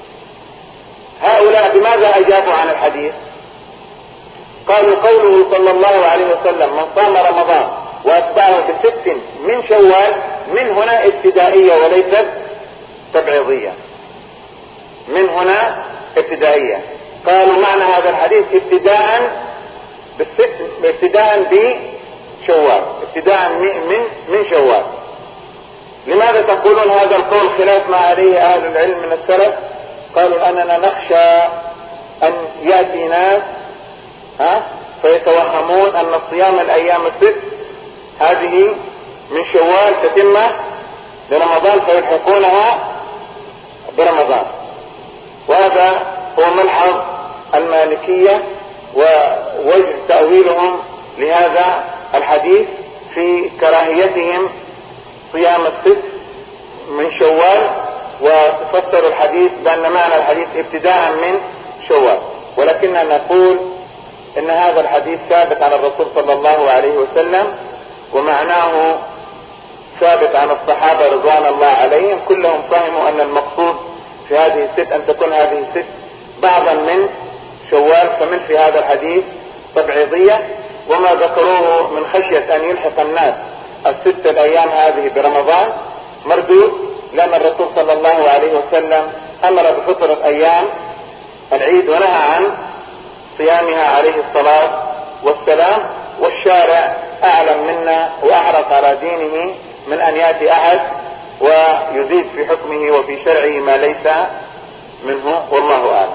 هؤلاء بماذا أجابوا عن الحديث؟ قالوا قوله صلى الله عليه وسلم من صام رمضان واتبعه بست من شوال من هنا ابتدائية وليست تبعيضية، من هنا ابتدائية. قالوا معنى هذا الحديث ابتداء بالست ابتداء بشوال ابتداء من من شوال. لماذا تقولون هذا القول خلاف ما عليه أهل العلم من السلف؟ قالوا أننا نخشى أن يأتي ناس ها فيتوهمون أن صيام الأيام الست هذه من شوال تتمة لرمضان فيلحقونها برمضان. وهذا هو ملحظ المالكية ووجه تأويلهم لهذا الحديث في كراهيتهم صيام الست من شوال، وفسروا الحديث بأن معنى الحديث ابتداء من شوال. ولكننا نقول ان هذا الحديث ثابت عن الرسول صلى الله عليه وسلم، ومعناه ثابت عن الصحابة رضوان الله عليهم، كلهم فهموا ان المقصود في هذه الست ان تكون هذه الست بعضا من شوال، فمن في هذا الحديث تبعيضية. وما ذكروه من خشية ان يلحق الناس الست الايام هذه برمضان مردود، لان الرسول صلى الله عليه وسلم امر بفطر ايام العيد ونهى عن صيامها عليه الصلاة والسلام، والشارع اعلم منا واحرص على دينه من ان ياتي احد ويزيد في حكمه وفي شرعه ما ليس منه، والله اعلم.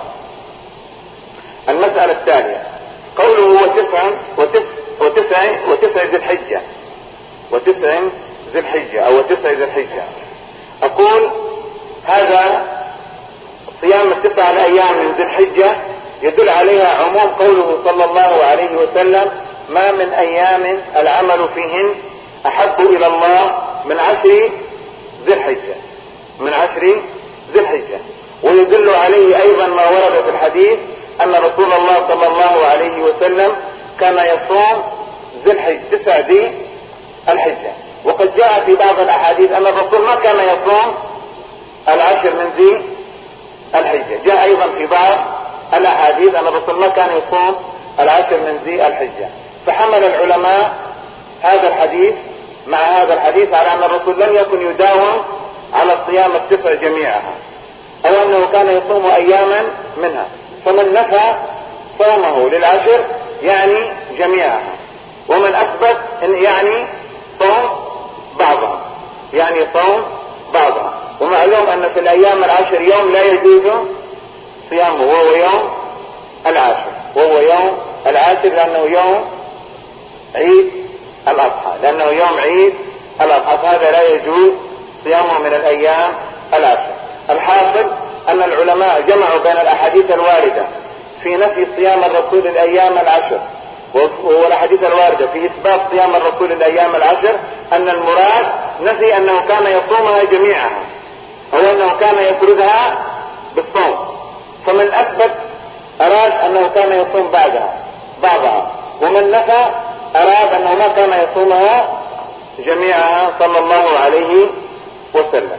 المسألة الثانية قوله وتسع وتسع وتسع وتسع ذي الحجة، وتسع ذي الحجة او وتسع ذي الحجة. اقول هذا صيام التسع الايام من ذي الحجة يدل عليها عموم قوله صلى الله عليه وسلم ما من ايام العمل فيهن احب الى الله من عشر ذي الحجة، من عشر ذي الحجة. ويدل عليه ايضا ما ورد في الحديث ان رسول الله صلى الله عليه وسلم كان يصوم ذي الحجة تسع ذي الحجة. وقد جاء في بعض الاحاديث ان الرسول ما كان يصوم العشر من ذي الحجة. جاء ايضا في بعض الاحاديث ان الرسول ما كان يصوم العشر من ذي الحجة. فحمل العلماء هذا الحديث مع هذا الحديث على ان الرسول لم يكن يداوم على صيام التسع جميعها، او انه كان يصوم اياما منها. فمن نفى صومه للعشر يعني جميعها، ومن اثبت ان يعني صوم بعضها، يعني صوم بعضها. ومعلوم ان في الايام العشر يوم لا يجوز صيامه، وهو يوم العاشر، وهو يوم العاشر لانه يوم عيد الاضحى، لانه يوم عيد الاضحى، فهذا لا يجوز صيامه من الايام العشر. الحاصل ان العلماء جمعوا بين الاحاديث الواردة في نفي صيام الرسول الايام العشر والاحاديث الواردة في اثبات صيام الرسول الايام العشر، ان المراد نفي انه كان يصومها جميعها او انه كان يفردها بالصوم. فمن اثبت اراد انه كان يصوم بعدها بعضها، ومن نفى اراد انه ما كان يصومها جميعها صلى الله عليه وسلم.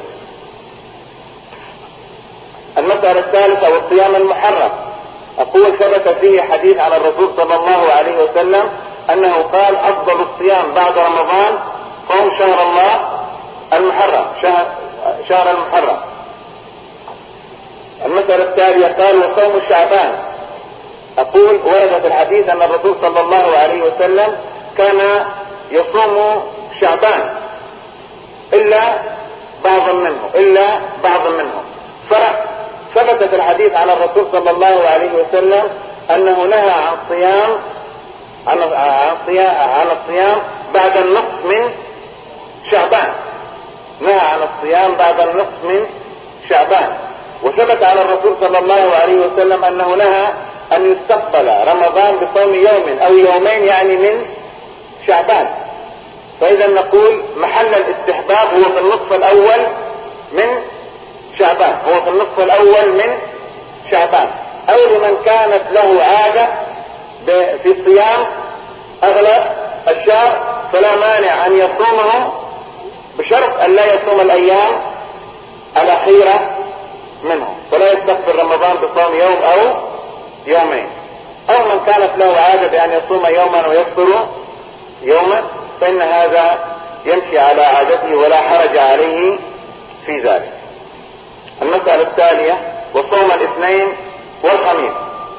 المسألة الثالثة والصيام المحرم. اقول ثبت فيه حديث على الرسول صلى الله عليه وسلم انه قال افضل الصيام بعد رمضان صوم شهر الله المحرم، شهر, شهر المحرم. المسألة التالية قال وصوم شعبان. اقول ورد في الحديث ان الرسول صلى الله عليه وسلم كان يصوم شعبان الا بعض منه الا بعض منه ثبت في الحديث عن الرسول صلى الله عليه وسلم انه نهى عن صيام عن الصيام عن الصيام بعد النصف من شعبان، نهى عن الصيام بعد النصف من شعبان. وثبت على الرسول صلى الله عليه وسلم انه نهى ان يستقبل رمضان بصوم يوم او يومين يعني من شعبان. فاذا نقول محل الاستحباب هو في النصف الاول من شعبان، هو في النصف الاول من شعبان، او لمن كانت له عادة في صيام اغلب الشهر فلا مانع ان يصومه بشرط ان لا يصوم الايام الاخيرة منه، فلا يستقبل رمضان بصوم يوم او يومين. او من كانت له عادة بان يصوم يوما ويفطر يوما فان هذا يمشي على عادته ولا حرج عليه في ذلك. المسألة التالية وصوم الاثنين والخميس.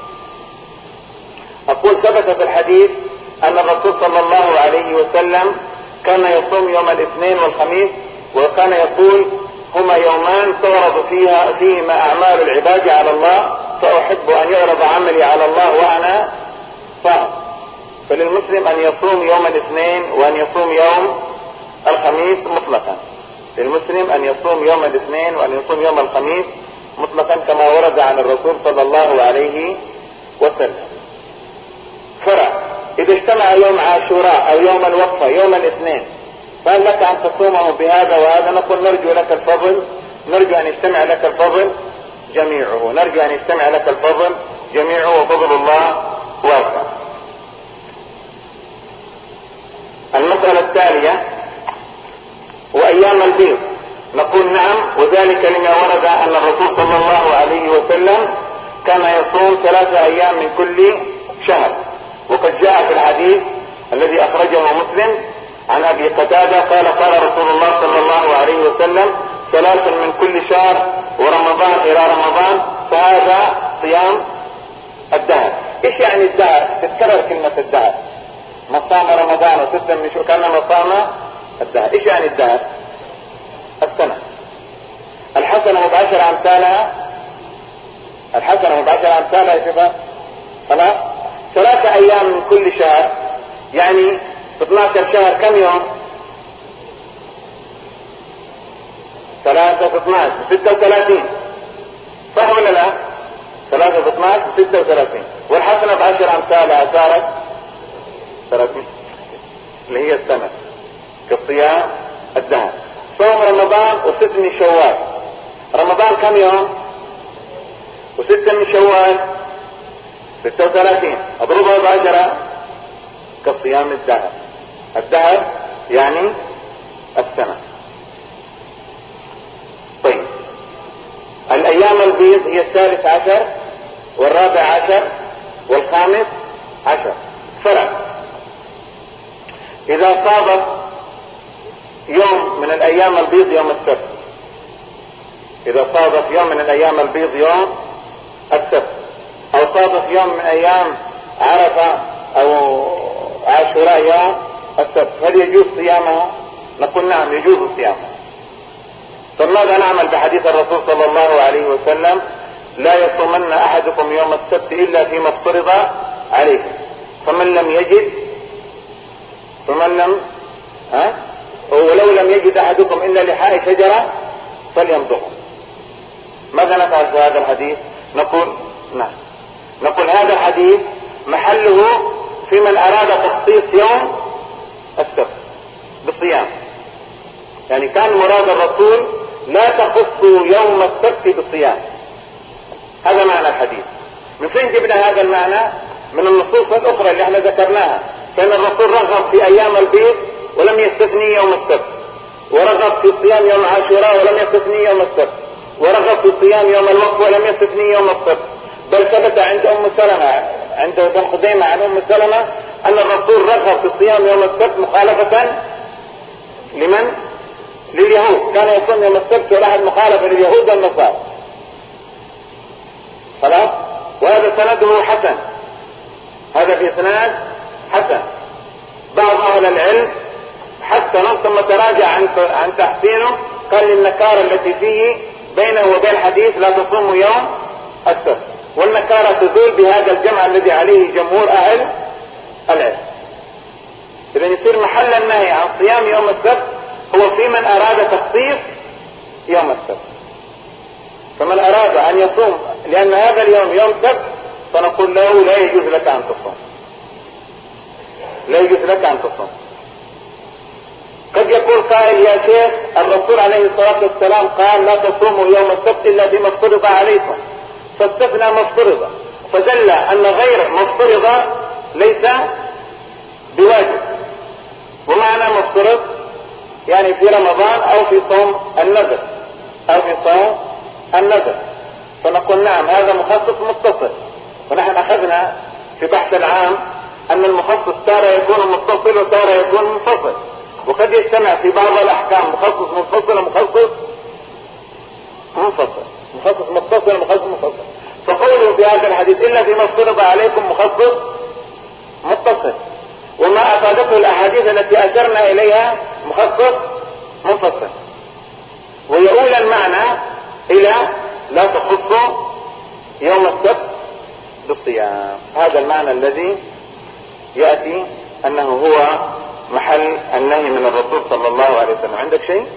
اقول ثبت في الحديث ان الرسول صلى الله عليه وسلم كان يصوم يوم الاثنين والخميس، وكان يقول هما يومان تعرض فيها فيهما اعمال العباد على الله، فاحب ان يعرض عملي على الله وانا صائم. فللمسلم ان يصوم يوم الاثنين وان يصوم يوم الخميس مطلقا، للمسلم ان يصوم يوم الاثنين وان يصوم يوم الخميس مطلقا كما ورد عن الرسول صلى الله عليه وسلم. فرع: اذا اجتمع يوم عاشوراء او يوم الوقفة يوم الاثنين فهل لك ان تصومه بهذا وهذا؟ نقول نرجو لك الفضل، نرجو ان يجتمع لك الفضل جميعه، نرجو ان يجتمع لك الفضل جميعه، وفضل الله واسع. المسألة التالية: وايام البيض، نقول نعم، وذلك لما ورد ان الرسول صلى الله عليه وسلم كان يصوم ثلاثة ايام من كل شهر، وقد جاء في الحديث الذي اخرجه مسلم عن ابي قتادة قال قال رسول الله صلى الله عليه وسلم: ثلاث من كل شهر ورمضان الى رمضان، فهذا صيام الدهر. ايش يعني الدهر؟ تتكرر كلمة الدهر، ما صام رمضان وستة من شهور كانما صام الدهر. ايش يعني الدهر؟ السنة. الحسنة بعشر امثالها، الحسنة بعشر امثالها يا شباب. خلاص، ثلاثة ايام من كل شهر يعني اثني عشر شهر كم يوم؟ ثلاثة في اثني عشر ستة وثلاثين، صح ولا لا؟ ثلاثة في اثني عشر ستة وثلاثين، والحسنة بعشر امثالها صارت ثلاثين اللي هي السنة كصيام الدهر. صوم رمضان وست من شوال، رمضان كم يوم؟ وستة من شوال ستة وثلاثين، اضربها بعشرة كصيام الدهر. الدهر يعني السنة. طيب، الايام البيض هي الثالث عشر والرابع عشر والخامس عشر. فرق: اذا صادف يوم من الايام البيض يوم السبت، اذا صادف يوم من الايام البيض يوم السبت، او صادف يوم من ايام عرفة او عاشوراء يوم السبت، هل يجوز صيامه؟ نقول نعم يجوز صيامه. فماذا نعمل بحديث الرسول صلى الله عليه وسلم: لا يصومن احدكم يوم السبت الا فيما افترض عليه، فمن لم يجد فمن لم ها ولو لم يجد احدكم الا لحاء شجرة فليمضغه. ماذا نفعل في هذا الحديث؟ نقول نعم، نقول هذا الحديث محله في من اراد تخصيص يوم السبت بالصيام، يعني كان مراد الرسول لا تخصوا يوم السبت بالصيام. هذا معنى الحديث. من فين جبنا هذا المعنى؟ من النصوص الاخرى اللي احنا ذكرناها، فان الرسول رغب في ايام البيض ولم يستثني يوم السبت، ورغب في صيام يوم عاشوراء ولم يستثني يوم السبت، ورغب في صيام يوم الوقف ولم يستثني يوم السبت. بل ثبت عند ام سلمة عند ابن خزيمة عن ام سلمة ان الرسول رغب في صيام يوم السبت مخالفة لمن؟ لليهود، كان يصوم يوم السبت ولاحظ مخالفة لليهود والنصارى. خلاص، وهذا سنده حسن، هذا في اسناد حسن. بعض اهل العلم حسنه ثم تراجع عن عن تحسينه، قال للنكارة التي فيه بينه وبين الحديث لا تصوم يوم السبت، والنكارة تزول بهذا الجمع الذي عليه جمهور اهل العلم. اذا يصير محل النهي عن صيام يوم السبت هو في من اراد تخصيص يوم السبت. فمن اراد ان يصوم لان هذا اليوم يوم سبت فنقول له لا يجوز لك ان تصوم، لا يجوز لك ان تصوم. قد يقول قائل: يا شيخ الرسول عليه الصلاة والسلام قال لا تصوموا يوم السبت الا بما افترض عليكم، فاستثنى ما افترض، فدل ان غير ما افترض ليس بواجب. ومعنى ما افترض يعني في رمضان او في صوم النذر او في صوم النذر. فنقول نعم هذا مخصص متصل، ونحن اخذنا في بحث العام ان المخصص تارة يكون متصل وتارة يكون منفصل، وقد يجتمع في بعض الاحكام مخصص منفصل ومخصص منفصل، مخصص متصل ومخصص منفصل. فقوله في هذا الحديث الا فيما افترض عليكم مخصص متصل، وما افادته الاحاديث التي اشرنا اليها مخصص منفصل، ويؤول المعنى الى لا تخص يوم السبت بالصيام. هذا المعنى الذي يأتي انه هو محل النهي من الرسول صلى الله عليه وسلم. عندك شيء؟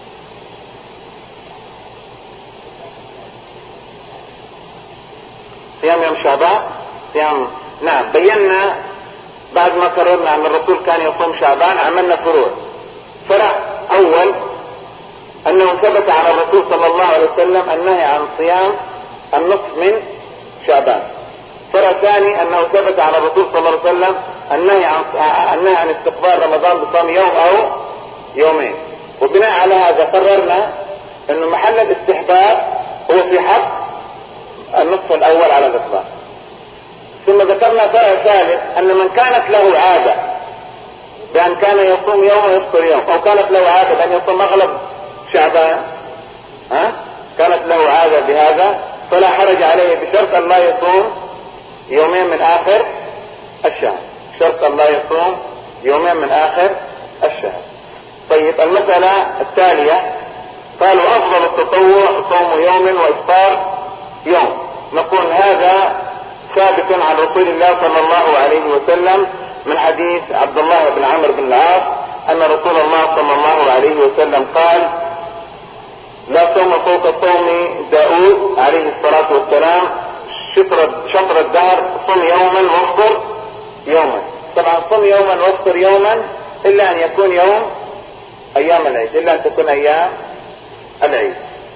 صيام يوم شعبان، صيام نعم. بينا بعد ما قررنا ان الرسول كان يصوم شعبان عملنا فروع. فرع اول انه ثبت على الرسول صلى الله عليه وسلم النهي عن صيام النصف من شعبان. فرع ثاني انه ثبت على الرسول صلى الله عليه وسلم النهي عن النهي عن استقبال رمضان بصوم يوم او يومين. وبناء على هذا قررنا انه محل الاستحباب هو في حق النصف الاول على الاطلاق. ثم ذكرنا فرع ثالث ان من كانت له عادة بان كان يصوم يوم ويفطر يوم، او كانت له عادة بان يصوم اغلب شعبان، ها كانت له عادة بهذا، فلا حرج عليه بشرط ان لا يصوم يومين من اخر الشهر، شرط ان لا يصوم يومين من اخر الشهر. طيب المسألة التالية قالوا افضل التطوع صوم يوم وافطار يوم. نقول هذا ثابت عن رسول الله صلى الله عليه وسلم من حديث عبد الله بن عمرو بن العاص ان رسول الله صلى الله عليه وسلم قال لا صوم فوق صوم داود عليه الصلاة والسلام شطر, شطر الدهر، صم يوما وافطر يوما. طبعا صم يوما وافطر يوما الا ان يكون يوم ايام العيد، الا ان تكون ايام العيد.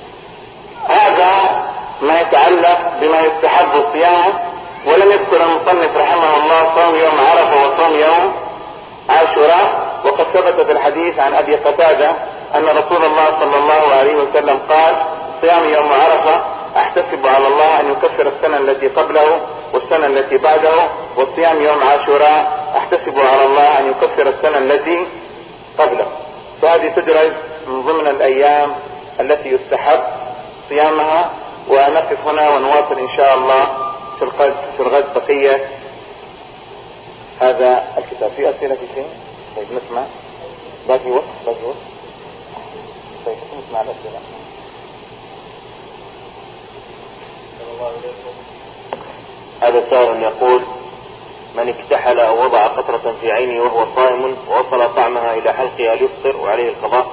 هذا ما يتعلق بما يستحب صيامه. ولم يذكر المصنف رحمه الله صوم يوم عرفة وصوم يوم عاشوراء. وقد ثبت في الحديث عن ابي قتادة ان رسول الله صلى الله عليه وسلم قال صيام يوم عرفة احتسب على الله ان يكفر السنة التي قبله والسنة التي بعده، وصيام يوم عاشوراء احتسب على الله ان يكفر السنة التي قبله. فهذه تدرج من ضمن الايام التي يستحب صيامها. ونقف هنا ونواصل ان شاء الله في الغد في الغد بقية هذا الكتاب. في اسئلة في شيء؟ طيب نسمع. باقي وقت باقي وقت طيب نسمع الاسئلة. هذا سائل يقول من اكتحل او وضع قطرة في عينه وهو صائم ووصل طعمها الى حلقه هل يفطر وعليه القضاء؟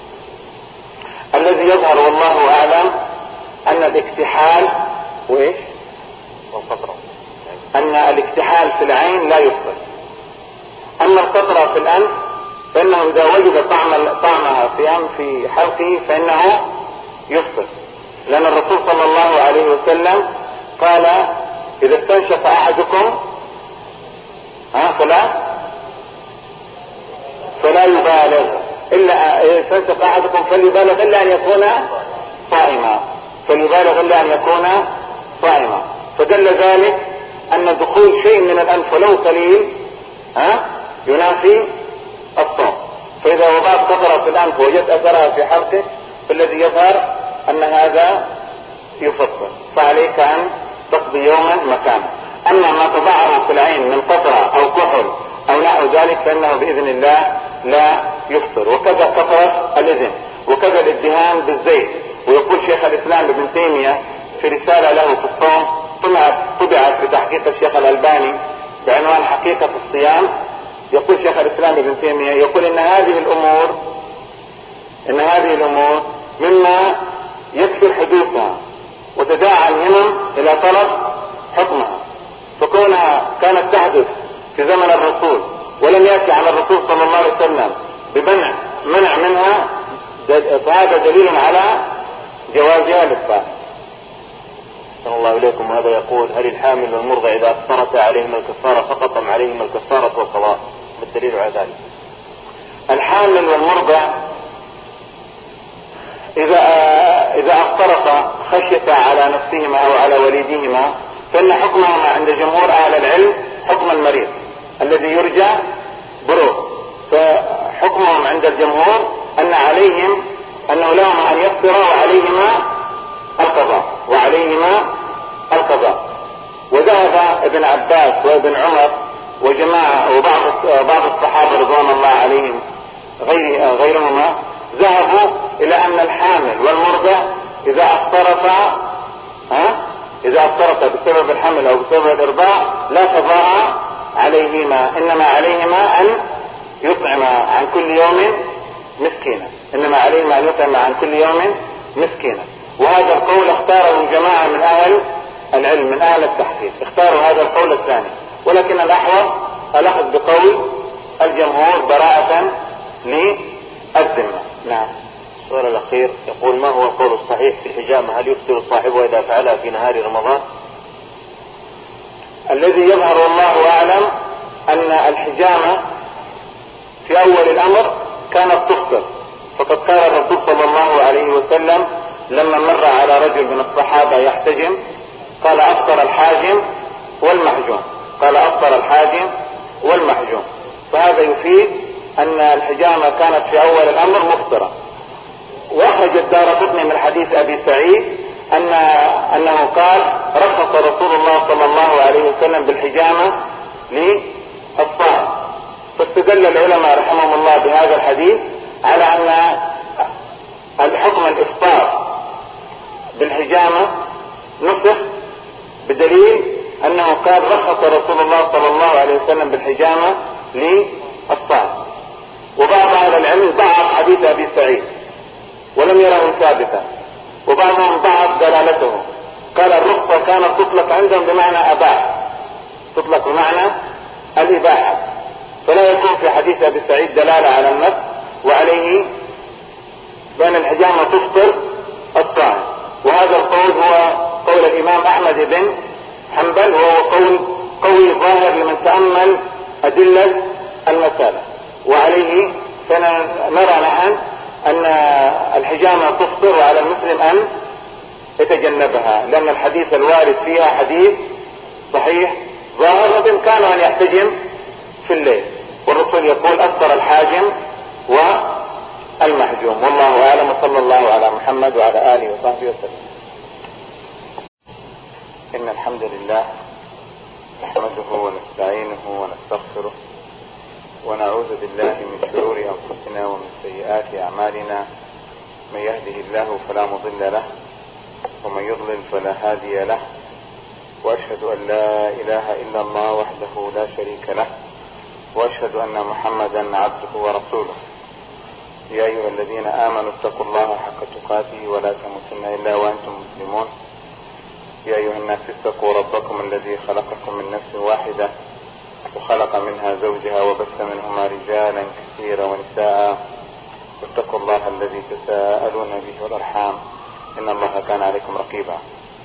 الذي يظهر والله اعلم ان الاكتحال وايش؟ والقطرة ان الاكتحال في العين لا يفطر. اما القطرة في الانف فانه اذا وجد طعم طعمها في انف في حلقه فانه يفطر، لان الرسول صلى الله عليه وسلم قال اذا استنشق احدكم ها فلا فلا يبالغ الا اذا استنشق احدكم فليبالغ الا ان يكون صائما، فليبالغ الا ان يكون صائما. فدل ذلك ان دخول شيء من الانف ولو قليل ها ينافي الصوم. فاذا وضعت قطرة في الانف وجدت اثرها في حلقك فالذي يظهر ان هذا يفطر، فعليك ان تقضي يوما مكانه. اما ما تضعه في العين من قطرة او كحل او نحو ذلك فانه باذن الله لا يفطر. وكذا قطرة الاذن، وكذا الادهان بالزيت. ويقول شيخ الاسلام ابن تيمية في رسالة له في الصوم طبعت بتحقيق الشيخ الألباني بعنوان حقيقة الصيام، يقول شيخ الاسلام ابن تيمية يقول ان هذه الامور ان هذه الامور مما يكثر حدوثها وتداعى الهمم الى طلب حكمها. فكونها كانت تحدث في زمن الرسول ولم يأتي على الرسول صلى الله عليه وسلم بمنع منع منها، فهذا دليل على جوازها للصائم. صلى الله إليكم. هذا يقول هل الحامل والمرضع إذا أفطرتا عليهما الكفارة فقط أم عليهما الكفارة والقضاء؟ بالدليل على ذلك. الحامل والمرضع إذا إذا أفطرتا خشية على نفسهما أو على وليدهما فإن حكمهما عند جمهور أهل العلم حكم المريض الذي يرجى بروه. فحكمهم عند الجمهور أن عليهم أنه لهم أن يفطروا وعليهما القضاء وعليهما القضاء. وذهب ابن عباس وابن عمر وجماعة وبعض بعض الصحابة رضوان الله عليهم غير غيرهما ذهبوا إلى أن الحامل والمرضع إذا أفطرتا ها إذا أفطرتا بسبب الحمل أو بسبب الإرضاع لا قضاء عليهما، إنما عليهما أن يطعم عن كل يوم مسكينا، إنما عليه أن يطعم عن كل يوم مسكينا. وهذا القول اختاره جماعة من أهل العلم من أهل التحقيق، اختاروا هذا القول الثاني، ولكن الأحوط الأخذ بقول الجمهور براءة للذمة. نعم. السؤال الأخير يقول: ما هو القول الصحيح في الحجامة؟ هل يفطر صاحبه إذا فعلها في نهار رمضان؟ الذي يظهر والله أعلم أن الحجامة في أول الأمر كانت تفطر، فقد قال الرسول صلى الله عليه وسلم لما مر على رجل من الصحابة يحتجم قال: أفطر الحاجم والمحجوم، قال: أفطر الحاجم والمحجوم. فهذا يفيد أن الحجامة كانت في أول الأمر مفطرة. وأخرج الدارقطني من حديث أبي سعيد أن أنه قال: رخص رسول الله صلى الله عليه وسلم بالحجامة للصائم. فاستدل العلماء رحمهم الله بهذا الحديث على أن الحكم الإفطار بالحجامة نسخ، بدليل أنه قال: رخص رسول الله صلى الله عليه وسلم بالحجامة للصائم. وبعض أهل العلم ضعف حديث أبي سعيد ولم يره ثابتا، وبعضهم ضعف دلالته، قال الرخصة كانت تطلق عندهم بمعنى أباح، تطلق بمعنى الإباحة، فلا يكون في حديث أبي سعيد دلالة على النص، وعليه بأن الحجامة تفطر الصائم. وهذا القول هو قول الإمام أحمد بن حنبل، وهو قول قوي ظاهر لمن تأمل أدلة المسألة، وعليه فنرى نحن أن الحجامة تفطر، وعلى المسلم أن يتجنبها، لأن الحديث الوارد فيها حديث صحيح ظاهر، وبإمكانه أن يحتجم في الليل، والرسول يقول: أفطر الحاجم والمحجوم. والله أعلم، وصلى الله على محمد وعلى آله وصحبه وسلم. إن الحمد لله نحمده ونستعينه ونستغفره، ونعوذ بالله من شرور أنفسنا ومن سيئات أعمالنا. من يهده الله فلا مضل له، ومن يضلل فلا هادي له، وأشهد أن لا إله إلا الله وحده لا شريك له، وأشهد أن محمدا عبده ورسوله. يا أيها الذين آمنوا اتقوا الله حق تقاته ولا تموتن إلا وأنتم مسلمون. يا أيها الناس اتقوا ربكم الذي خلقكم من نفس واحدة وخلق منها زوجها وبث منهما رجالا كثيرا ونساء، واتقوا الله الذي تساءلون به والأرحام إن الله كان عليكم رقيبا.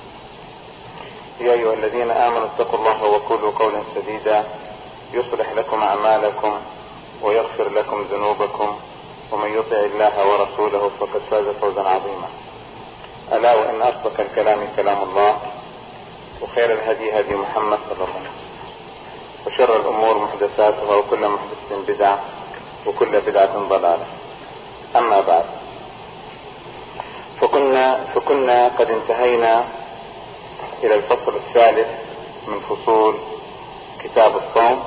يا أيها الذين آمنوا اتقوا الله وقولوا قولا سديدا يصلح لكم أعمالكم ويغفر لكم ذنوبكم، ومن يطع الله ورسوله فقد فاز فوزا عظيما. ألا وإن أصدق الكلام كلام الله، وخير الهدي هدي محمد صلى الله عليه وسلم، وشر الأمور محدثاتها، وكل محدثة بدعة، وكل بدعة ضلالة. أما بعد، فكنا, فكنا قد انتهينا إلى الفصل الثالث من فصول كتاب الصوم،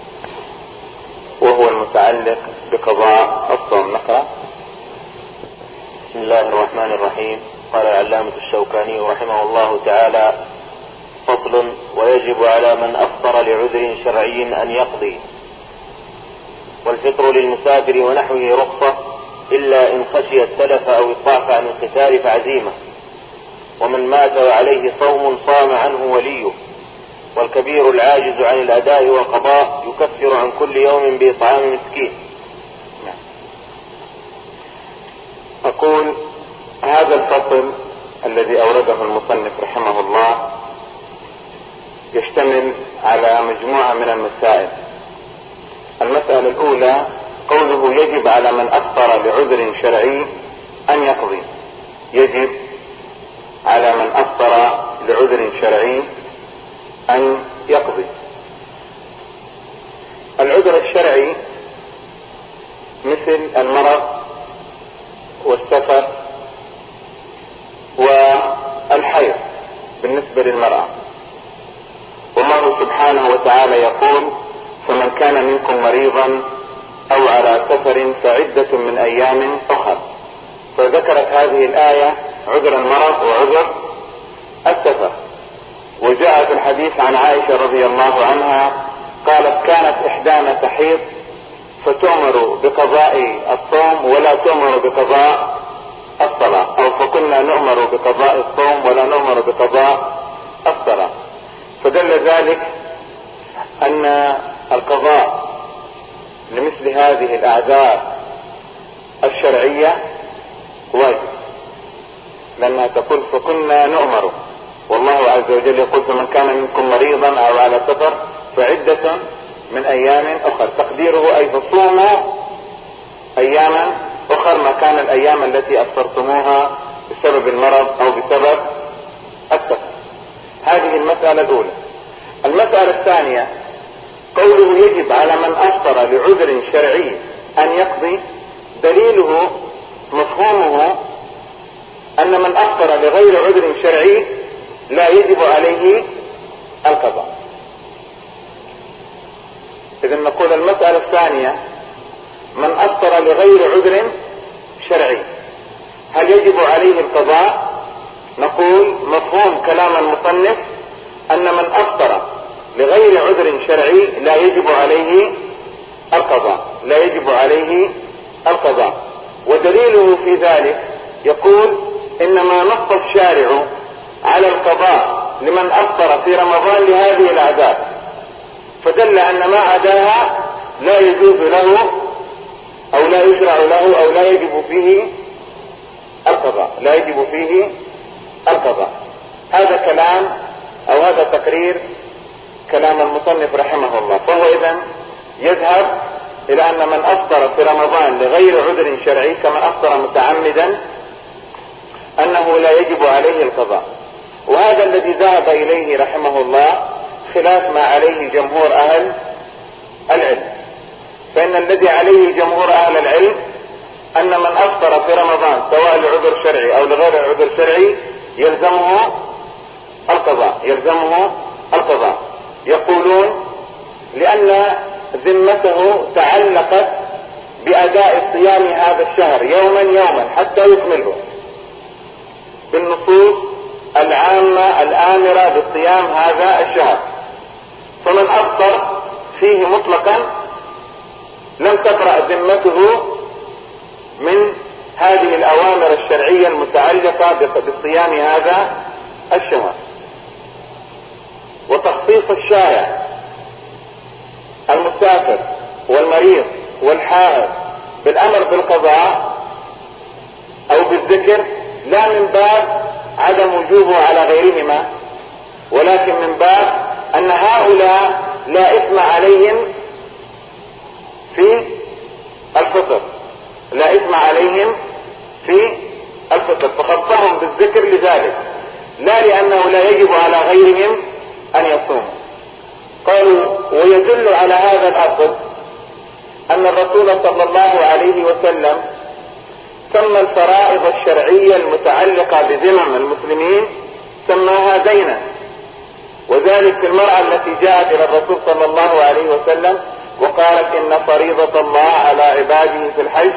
وهو المتعلق بقضاء الصوم. نقرأ. بسم الله الرحمن الرحيم. قال العلامة الشوكاني رحمه الله تعالى: فصل: ويجب على من أفطر لعذر شرعي أن يقضي. والفطر للمسافر ونحوه رخصة، إلا إن خشي التلف أو الضعف عن القتال فعزيمة. ومن مات وعليه صوم صام عنه وليه. والكبير العاجز عن الأداء والقضاء يكفر عن كل يوم بإطعام مسكين. أقول: هذا الفصل الذي أورده المصنف رحمه الله يشتمل على مجموعة من المسائل. المسألة الأولى قوله: يجب على من أفطر لعذر شرعي أن يقضي. يجب على من أفطر لعذر شرعي أن يقضي. العذر الشرعي مثل المرض والسفر والحيض بالنسبة للمرأة. والله سبحانه وتعالى يقول: فمن كان منكم مريضا أو على سفر فعدة من أيام أخر. فذكرت هذه الآية عذر المرض وعذر السفر. وجاء في الحديث عن عائشة رضي الله عنها قالت: كانت إحدانا تحيض فتؤمر بقضاء الصوم ولا تؤمر بقضاء الصلاة، او فكنا نؤمر بقضاء الصوم ولا نؤمر بقضاء الصلاة. فدل ذلك ان القضاء لمثل هذه الاعذار الشرعية واجب، لانها تقول فكنا نؤمر، والله عز وجل يقول فمن كان منكم مريضا او على سفر فعدة من ايام اخر، تقديره اي فصوموا اياما اخر مكان الايام التي افطرتموها بسبب المرض او بسبب السفر. هذه المسألة الاولى. المسألة الثانية قوله يجب على من افطر لعذر شرعي ان يقضي، دليله مفهومه ان من افطر لغير عذر شرعي لا يجب عليه القضاء. اذا نقول المسألة الثانية من افطر لغير عذر شرعي هل يجب عليه القضاء؟ نقول مفهوم كلام المصنف ان من افطر لغير عذر شرعي لا يجب عليه القضاء، لا يجب عليه القضاء. ودليله في ذلك يقول انما نص الشارع على القضاء لمن افطر في رمضان لهذه الاعذار، فدل ان ما عداها لا يجوز له او لا يشرع له او لا يجب فيه القضاء، لا يجب فيه القضاء. هذا كلام او هذا تقرير كلام المصنف رحمه الله. فهو اذا يذهب الى ان من افطر في رمضان لغير عذر شرعي كما افطر متعمدا انه لا يجب عليه القضاء، وهذا الذي ذهب اليه رحمه الله خلاف ما عليه جمهور اهل العلم. فان الذي عليه جمهور اهل العلم ان من افطر في رمضان سواء لعذر شرعي او لغير عذر شرعي يلزمه القضاء، يلزمه القضاء. يقولون لان ذمته تعلقت باداء صيام هذا الشهر يوما يوما حتى يكمله بالنصوص العامة الآمرة بصيام هذا الشهر، فمن أفطر فيه مطلقا لم تبرأ ذمته من هذه الأوامر الشرعية المتعلقة بصيام هذا الشهر. وتخصيص الشارع المسافر والمريض والحائض بالأمر بالقضاء أو بالذكر لا من باب عدم وجوبه على غيرهما، ولكن من باب ان هؤلاء لا اثم عليهم في الفطر، لا اثم عليهم في الفطر، فخصهم بالذكر لذلك، لا لانه لا يجب على غيرهم ان يصوموا. قالوا ويدل على هذا الاصل ان الرسول صلى الله عليه وسلم سمى الفرائض الشرعية المتعلقة بذمم المسلمين سماها دينا، وذلك في المرأة التي جاءت الى الرسول صلى الله عليه وسلم وقالت ان فريضة الله على عباده في الحج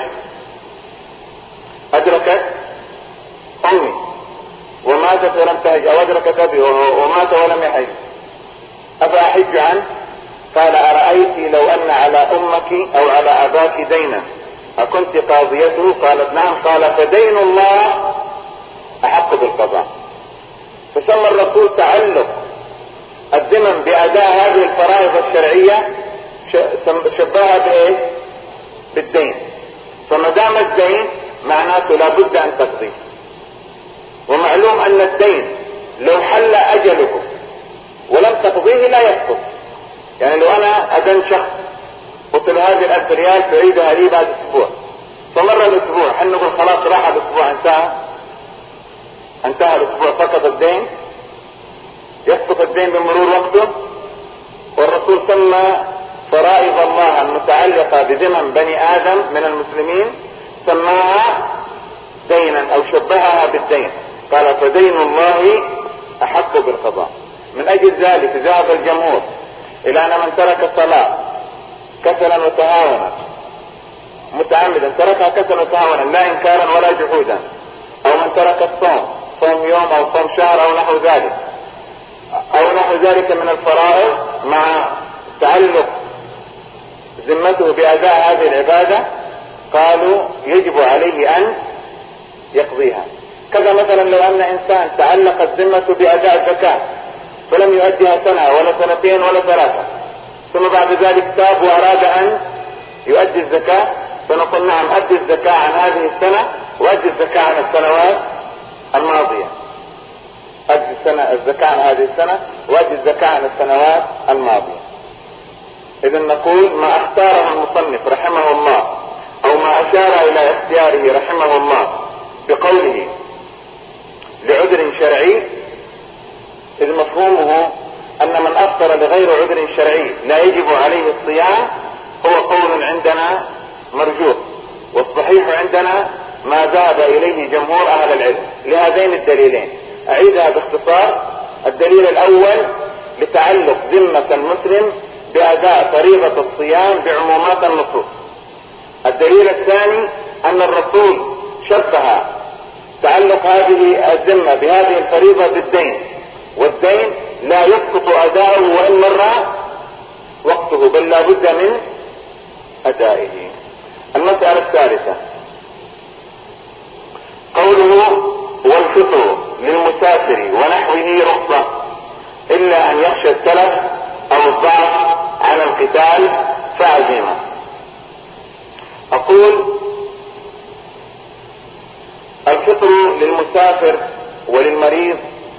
ادركت امي وماتت ولم تحج، او ادركت ابي ومات ولم يحج افاحج عنه؟ قال ارايت لو ان على امك او على اباك دينا أكنت قاضيته؟ قالت نعم. قال فدين الله أحق بالقضاء. فسمى الرسول تعلق الذمم بأداء هذه الفرائض الشرعية شبهها بإيه؟ بالدين. فما دام الدين معناته لابد أن تقضي، ومعلوم أن الدين لو حل أجله ولم تقضيه لا يسقط. يعني لو أنا أدن شخص قلت له هذه الألف ريال تعيدها لي بعد أسبوع، فمر الأسبوع، حين نقول خلاص راح الأسبوع انتهى انتهى الأسبوع سقط الدين؟ يسقط الدين بمرور وقته. والرسول سمى فرائض الله المتعلقة بذمم بني آدم من المسلمين سماها دينا أو شبهها بالدين، قال فدين الله أحق بالقضاء. من أجل ذلك ذهب الجمهور إلى أن من ترك الصلاة كسلا وتهاونا متعمدا تركها كسلا وتهاونا لا انكارا ولا جحودا، او من ترك الصوم صوم يوم او صوم شهر او نحو ذلك او نحو ذلك من الفرائض مع تعلق ذمته بأداء هذه العبادة قالوا يجب عليه أن يقضيها. كذا مثلا لو أن إنسان تعلقت ذمته بأداء الزكاة فلم يؤديها سنة ولا سنتين ولا ثلاثة، ثم بعد ذلك تاب وأراد أن يؤدي الزكاة، فنقول نعم أدي الزكاة عن هذه السنة وأدي الزكاة عن السنوات الماضية، أدي السنة الزكاة عن هذه السنة وأدي الزكاة عن السنوات الماضية. إذا نقول ما اختاره المصنف رحمه الله أو ما أشار إلى اختياره رحمه الله بقوله لعذر شرعي، إذ مفهومه أن من أفطر لغير عذر شرعي لا يجب عليه الصيام، هو قول عندنا مرجوح، والصحيح عندنا ما ذهب إليه جمهور أهل العلم لهذين الدليلين. أعيدها باختصار: الدليل الأول لتعلق ذمة المسلم بأداء فريضة الصيام بعمومات النصوص. الدليل الثاني أن الرسول شبه تعلق هذه الذمة بهذه الفريضة بالدين، والدين لا يسقط أداؤه وإن مر وقته، بل لا بد من أدائه. المسألة الثالثة قوله والفطر للمسافر ونحوه رخصة إلا أن يخشى التلف أو الضعف عن القتال فعزيمة. أقول الفطر للمسافر وللمريض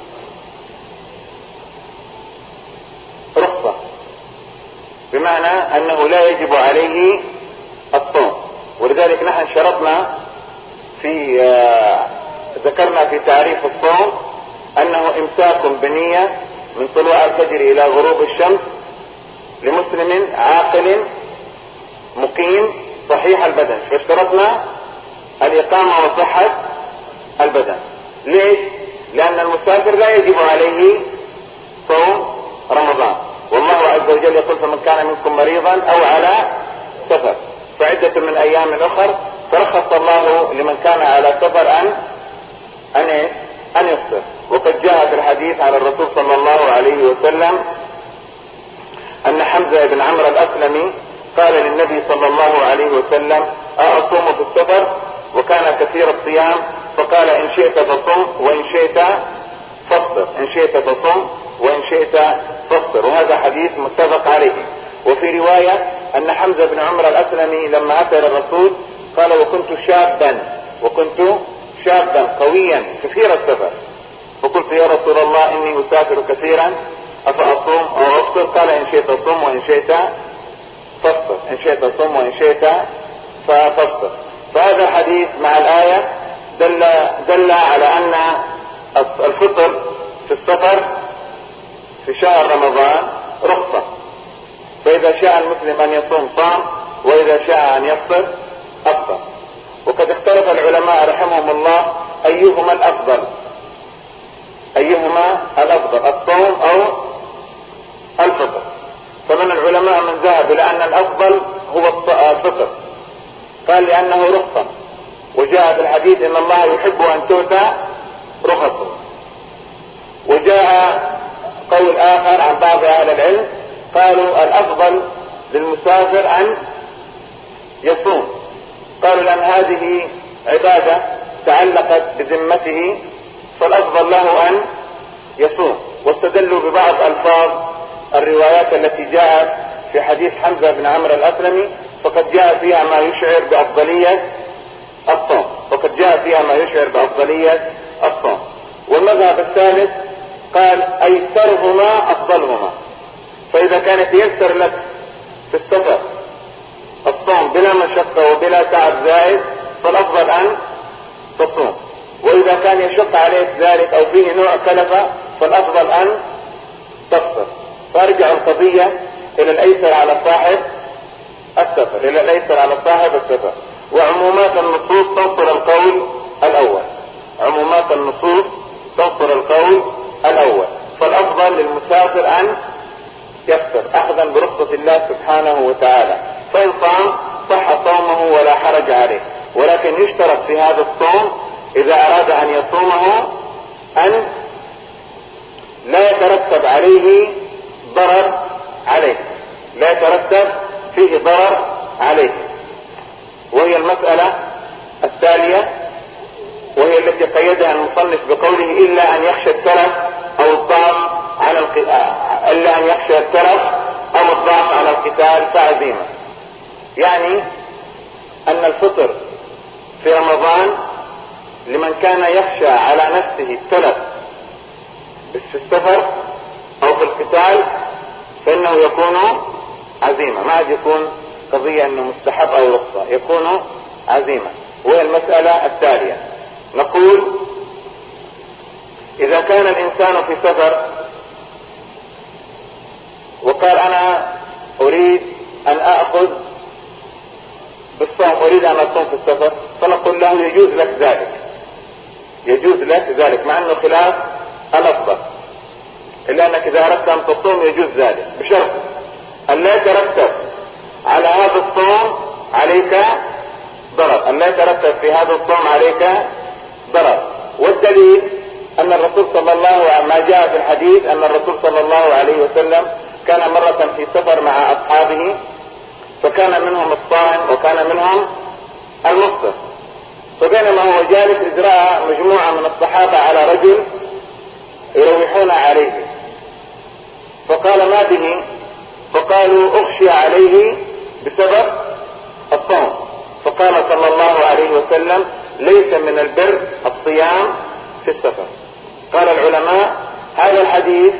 رخصة، بمعنى أنه لا يجب عليه الصوم، ولذلك نحن شرطنا في آه ذكرنا في تعريف الصوم أنه إمساك بنية من طلوع الفجر إلى غروب الشمس لمسلم عاقل مقيم صحيح البدن، فاشترطنا الإقامة وصحة البدن. ليش؟ لأن المسافر لا يجب عليه صوم رمضان، والله عز وجل يقول فمن كان منكم مريضا أو على سفر فعدة من أيام أخر، فرخص الله لمن كان على سفر أن أن أن يفطر. وقد جاء في الحديث عن الرسول صلى الله عليه وسلم أن حمزة بن عمرو الأسلمي قال للنبي صلى الله عليه وسلم أصوم في السفر، وكان كثير الصيام، فقال إن شئت فصم وإن شئت فافطر، إن شئت فصم وإن شئت فافطر. وهذا حديث متفق عليه. وفي رواية أن حمزة بن عمرو الأسلمي لما أتى الرسول قال وكنت شابا وكنت شابا قويا كثير السفر، فقلت يا رسول الله إني أسافر كثيرا أفأصوم أو أفطر؟ قال إن شئت صم وإن شئت فافطر، إن شئت صم وإن شئت فافطر. فهذا الحديث مع الآية دل, دل على أن الفطر في السفر في شهر رمضان رخصة، فإذا شاء المسلم أن يصوم صام، وإذا شاء أن يفطر أفطر. وقد اختلف العلماء رحمهم الله أيهما الأفضل، أيهما الأفضل الصوم أو الفطر. فمن العلماء من ذهب إلى أن الأفضل هو الفطر، قال لأنه رخصة، وجاء في الحديث إن الله يحب أن تؤتى رخصه. وجاء قول آخر عن بعض أهل العلم قالوا الأفضل للمسافر أن يصوم، قالوا لأن هذه عبادة تعلقت بذمته فالأفضل له أن يصوم، واستدلوا ببعض ألفاظ الروايات التي جاءت في حديث حمزة بن عمرو الأسلمي، فقد جاء فيها ما يشعر بأفضلية الصوم، فقد جاء فيها ما يشعر بأفضلية الصوم. والمذهب الثالث قال أيسرهما أفضلهما، فإذا كان ييسر لك في السفر الصوم بلا مشقة وبلا تعب زائد فالأفضل أن تصوم، وإذا كان يشق عليك ذلك أو فيه نوع كلفة فالأفضل أن تفطر. فارجع القضية إلى الأيسر على صاحب السفر، إلى الأيسر على صاحب السفر. وعمومات النصوص تنصر القول الأول، عمومات النصوص تنصر القول الأول، فالأفضل للمسافر أن يفطر أخذا برخصة الله سبحانه وتعالى، فإن صام صح صومه ولا حرج عليه، ولكن يشترط في هذا الصوم إذا أراد أن يصومه أن لا يترتب عليه ضرر عليه، لا يترتب فيه ضرر عليه، وهي المسألة التالية، وهي التي قيدها المصنف بقوله إلا أن يخشى التلف أو الضعف على القتال، إلا أن يخشى التلف أو الضعف على القتال فعزيمة. يعني أن الفطر في رمضان لمن كان يخشى على نفسه التلف في السفر أو في القتال فإنه يكون عزيمة، ما عاد يكون قضية أنه مستحب أو رخصة، يكون عزيمة. وهي المسألة التالية، نقول إذا كان الإنسان في سفر وقال أنا أريد أن أخذ بالصوم، أريد أن أصوم في السفر، فنقول له يجوز لك ذلك، يجوز لك ذلك، مع أنه خلاف الأفضل، إلا أنك إذا أردت أن تصوم يجوز ذلك، بشرط أن لا يترتب على هذا الصوم عليك ضرر، أن لا يترتب في هذا الصوم عليك ضرر. والدليل أن الرسول صلى الله عليه وسلم ما جاء في الحديث أن الرسول صلى الله عليه وسلم كان مرة في سفر مع أصحابه، فكان منهم الصائم وكان منهم المفطر، فبينما هو جالس إذ رأى مجموعة من الصحابة على رجل يروحون عليه، فقال ما به؟ فقالوا أخشي عليه بسبب الصوم، فقال صلى الله عليه وسلم ليس من البر الصيام في السفر. قال العلماء هذا الحديث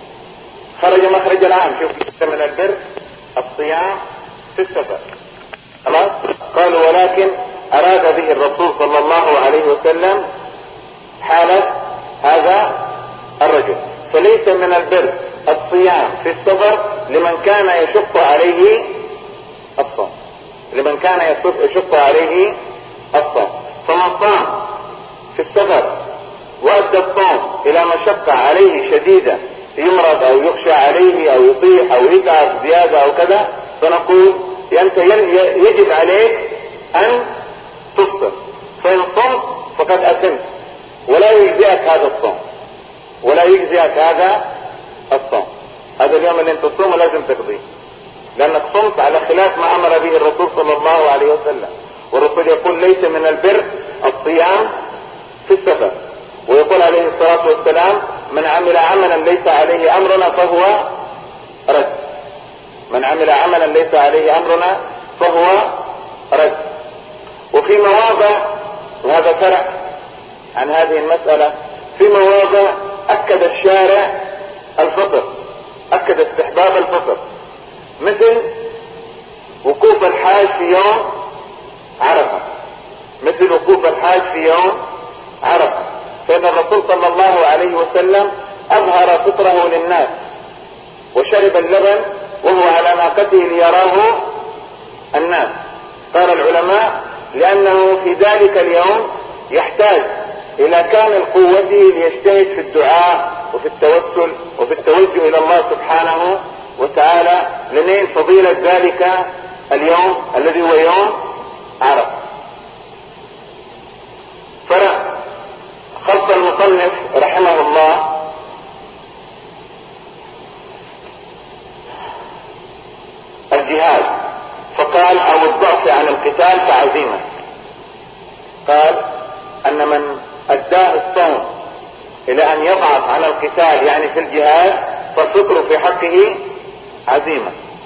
خرج مخرج العام، شوف، ليس من البر الصيام في السفر، خلاص. قالوا ولكن أراد به الرسول صلى الله عليه وسلم حالة هذا الرجل، فليس من البر الصيام في السفر لمن كان يشق عليه الصوم، لمن كان يشق عليه الصوم. فمن صام في السفر وأدى الصوم إلى مشقة عليه شديدة، يمرض أو يخشى عليه أو يطيح أو يتعب زيادة أو كذا، فنقول أنت يجب عليك أن تفطر، فإن صمت فقد أتمت ولا يجزئك هذا الصوم، ولا يجزئك هذا الصوم، هذا اليوم اللي انت تصومه لازم تقضيه، لأنك صمت على خلاف ما أمر به الرسول صلى الله عليه وسلم. والرسول يقول ليس من البر الصيام في السفر، ويقول عليه الصلاة والسلام من عمل عملا ليس عليه أمرنا فهو رد، من عمل عملا ليس عليه أمرنا فهو رد. وفي مواضع، وهذا فرع عن هذه المسألة، في مواضع أكد الشارع الفطر، أكد استحباب الفطر، مثل وقوف الحاج في يوم عرفة، مثل وقوف الحاج في يوم عرفة، فإن الرسول صلى الله عليه وسلم أظهر فطره للناس وشرب اللبن وهو على ناقته ليراه الناس. قال العلماء لأنه في ذلك اليوم يحتاج إلى كامل قوته ليجتهد في الدعاء وفي التوسل وفي التوجه إلى الله سبحانه وتعالى لنيل فضيلة ذلك اليوم الذي هو يوم عرفة. فخلص المصنف رحمه الله الجهاد، فقال أو الضعف عن القتال فعزيمة. قال أن من أداه الصوم إلى أن يضعف عن القتال يعني في الجهاد فالفطر في حقه عزيمة.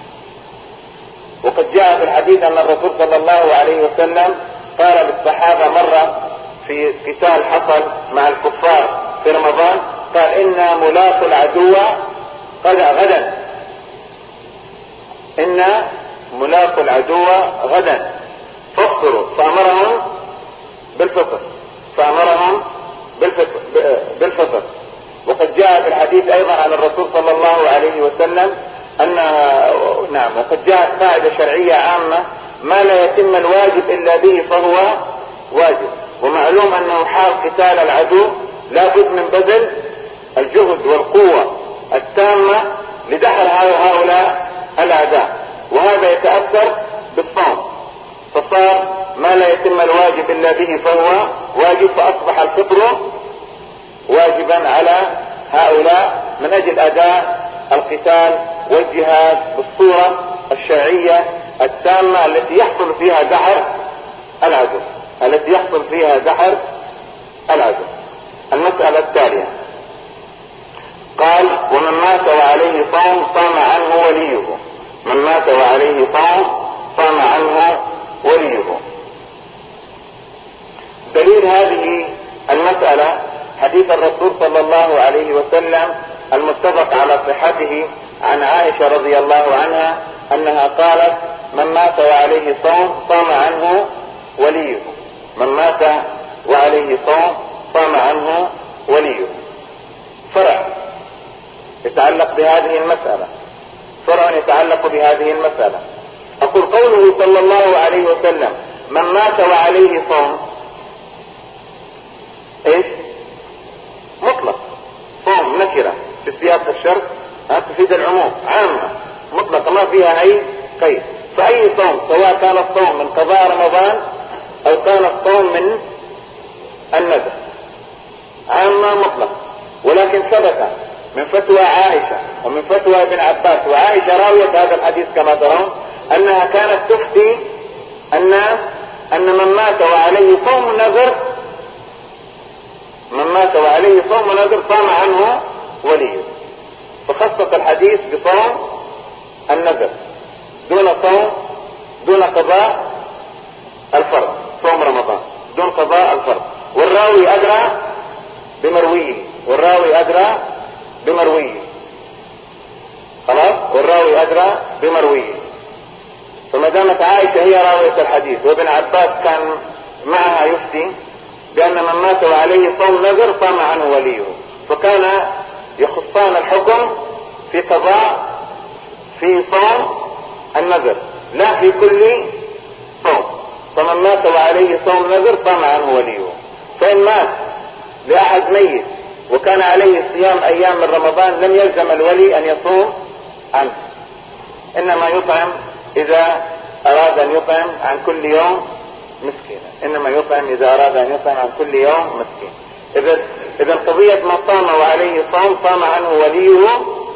وقد جاء في الحديث أن الرسول صلى الله عليه وسلم قال للصحابة مرة في قتال حصل مع الكفار في رمضان، قال إنا ملاقوا العدو غدا غدا إنا ملاقوا العدو غدا فافطروا، فأمرهم بالفطر فأمرهم بالفطر, بالفطر. وقد جاء في الحديث أيضا عن الرسول صلى الله عليه وسلم أن نعم وقد جاءت قاعدة شرعية عامة ما لا يتم الواجب إلا به فهو واجب. ومعلوم أنه حال قتال العدو لا بد من بذل الجهد والقوة التامة لدحر هؤلاء الأعداء، وهذا يتأثر بالصوم، فصار ما لا يتم الواجب إلا به فهو واجب، فأصبح الفطر واجبا على هؤلاء من أجل أداء القتال والجهاد بالصورة الشرعية التامة التي يحصل فيها دحر العذر التي يحصل فيها دحر العذر. المسألة التالية قال ومن مات وعليه صوم صام عنه وليه. من مات وعليه صوم صام عنه وليه. دليل هذه المسألة حديث الرسول صلى الله عليه وسلم المتفق على صحته عن عائشة رضي الله عنها انها قالت من مات وعليه صوم صام عنه وليه. من مات وعليه صوم صام عنه وليه. فرع يتعلق بهذه المسألة فرع يتعلق بهذه المسألة أقول قوله صلى الله عليه وسلم من مات وعليه صوم ايش؟ مطلق. صوم نكرة في سياق الشرط تفيد العموم عامة مطلقة ما فيها اي قيد. فاي صوم سواء كان الصوم من قضاء رمضان او كان الصوم من النذر عامة مطلق. ولكن ثبت من فتوى عائشة ومن فتوى ابن عباس وعائشة راوية هذا الحديث كما ترون انها كانت تفتي الناس ان من مات وعليه صوم نذر من مات وعليه صوم نذر صام عنه وليه. فخصص الحديث بصوم النذر دون صوم دون قضاء الفرض. صوم رمضان دون قضاء الفرض. والراوي ادرى بمرويه والراوي ادرى بمرويه خلاص والراوي ادرى بمرويه. فما دامت عائشة هي راوية الحديث وابن عباس كان معها يفتي بأن من مات وعليه صوم نذر صام عنه وليه. فكان يخصان الحكم في قضاء في صوم النذر لا في كل صوم. فمن مات وعليه صوم نذر صام عنه وليه. فإن مات لأحد ميت وكان عليه صيام أيام من رمضان لم يلزم الولي أن يصوم عنه إنما يطعم إذا أراد أن يطعم عن كل يوم مسكينا إنما يطعم إذا أراد أن يطعم عن كل يوم مسكين. إذا إذا قضية من صام وعليه صوم صام عنه وليه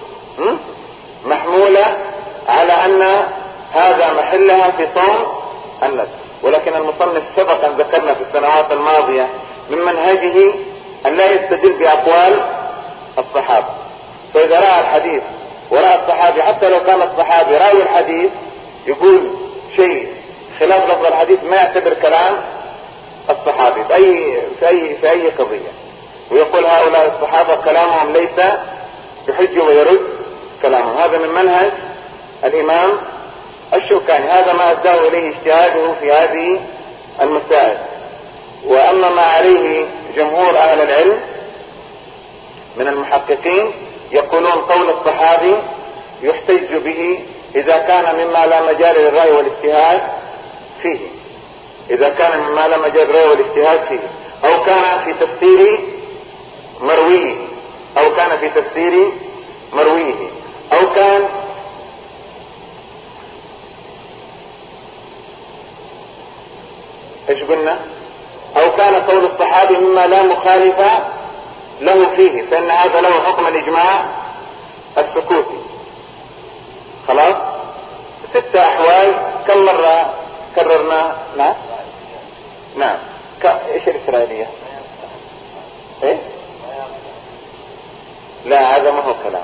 محمولة على أن هذا محلها في صوم النذر. ولكن المصنف سبقا ذكرنا في السنوات الماضية من منهجه أن لا يستدل بأقوال الصحابة. فإذا رأى الحديث ورأى الصحابي حتى لو كان الصحابي راوي الحديث يقول شيء خلاف لفظ الحديث ما يعتبر كلام الصحابي في أي في أي في أي قضية ويقول هؤلاء الصحابة كلامهم ليس بحجة ويرد كلامهم. هذا من منهج الإمام الشوكاني. هذا ما أداه إليه اجتهاده في هذه المسائل. وأما ما عليه جمهور أهل العلم من المحققين يقولون قول الصحابي يحتج به إذا كان مما لا مجال للرأي والاجتهاد فيه إذا كان مما لا مجال للرأي والاجتهاد فيه أو كان في تفسير مرويه أو كان في تفسير مرويه أو كان ايش قلنا أو كان قول الصحابي مما لا مخالف له فيه فإن هذا له حكم الإجماع السكوتي. خلاص ستة أحوال كم مرة كررنا؟ نعم نعم ك... ايش الإسرائيلية؟ ايه لا هذا ما هو كلام.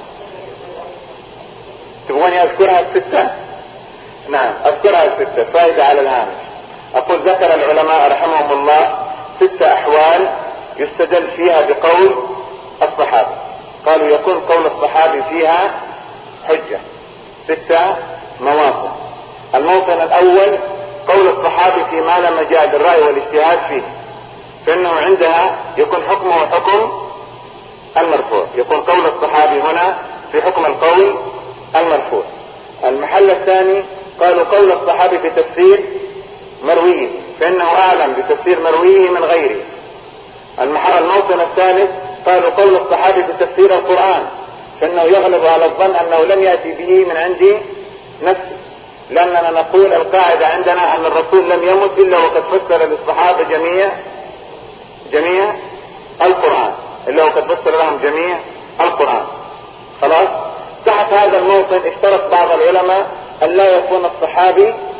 تبغوني أذكرها الستة؟ نعم أذكرها الستة فائدة على الهامش. أقول ذكر العلماء رحمهم الله ستة أحوال يستدل فيها بقول الصحابي. قالوا يكون قول الصحابي فيها حجة. ستة مواطن. الموطن الأول قول الصحابي فيما لا مجال للرأي والاجتهاد فيه فإنه عندها يكون حكمه حكم المرفوع. يكون قول الصحابي هنا في حكم القول المرفوع. المحل الثاني قالوا قول الصحابي في تفسير مرويه فإنه أعلم بتفسير مرويه من غيره. الموطن الثالث قالوا قول الصحابي في تفسير القرآن فإنه يغلب على الظن أنه لم يأتي به من عند نفسه لأننا نقول القاعدة عندنا أن الرسول لم يمت إلا وقد فسر للصحابة جميع جميع القرآن إلا وقد فسر لهم جميع القرآن. خلاص تحت هذا الموطن اشترط بعض العلماء أن لا يكون الصحابي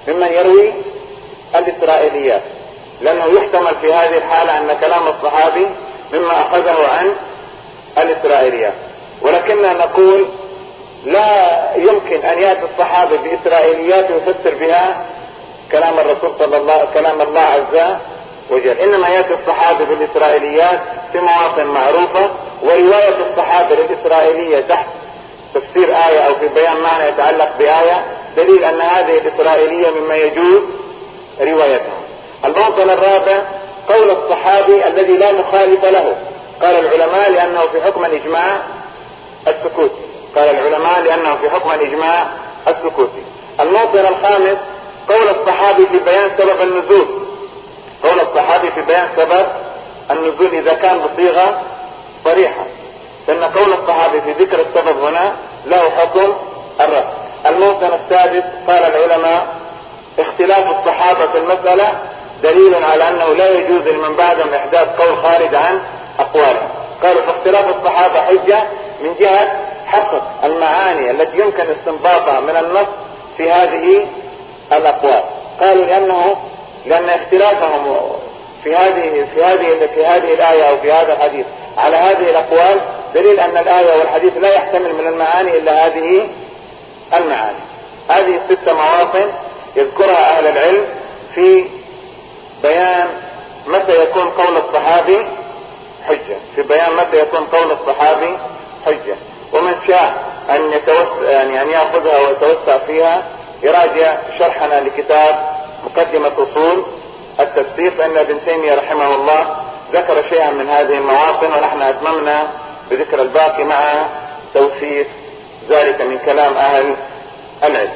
ممن يروي الإسرائيليات، لأنه يحتمل في هذه الحالة أن كلام الصحابي مما أخذه عن الإسرائيليات. ولكننا نقول لا يمكن أن يأتي الصحابي بإسرائيليات ويفسر بها كلام الرسول صلى الله كلام الله عز وجل، إنما يأتي الصحابي بالإسرائيليات في مواطن معروفة، ورواية الصحابي للإسرائيلية تحت تفسير آية أو في بيان معنى يتعلق بآية دليل أن هذه الإسرائيلية مما يجوز روايتها. الموطن الرابع قول الصحابي الذي لا مخالف له، قال العلماء لأنه في حكم الإجماع السكوتي، قال العلماء لأنه في حكم الإجماع السكوتي. الموطن الخامس قول الصحابي في بيان سبب النزول، قول الصحابي في بيان سبب النزول إذا كان بصيغة صريحة، فإن قول الصحابي في ذكر السبب هنا له حكم الرفع. الموطن السادس قال العلماء اختلاف الصحابة في المسألة دليل على أنه لا يجوز لمن بعدهم إحداث قول خارج عن أقوالهم. قالوا فاختلاف الصحابة حجة من جهة حقق المعاني التي يمكن استنباطها من النص في هذه الأقوال. قالوا لأنه لأن اختلافهم في هذه في هذه في هذه الآية أو في هذا الحديث على هذه الأقوال دليل أن الآية والحديث لا يحتمل من المعاني إلا هذه المعاني. هذه ست مواطن يذكرها أهل العلم في بيان متى يكون قول الصحابي حجة، في بيان متى يكون قول الصحابي حجة. ومن شاء أن يتوسع يعني أن يأخذها ويتوسع فيها يراجع شرحنا لكتاب مقدمة أصول التفسير، فإن ابن تيمية رحمه الله ذكر شيئا من هذه المواطن، ونحن أتممنا بذكر الباقي مع توثيق ذلك من كلام أهل العلم.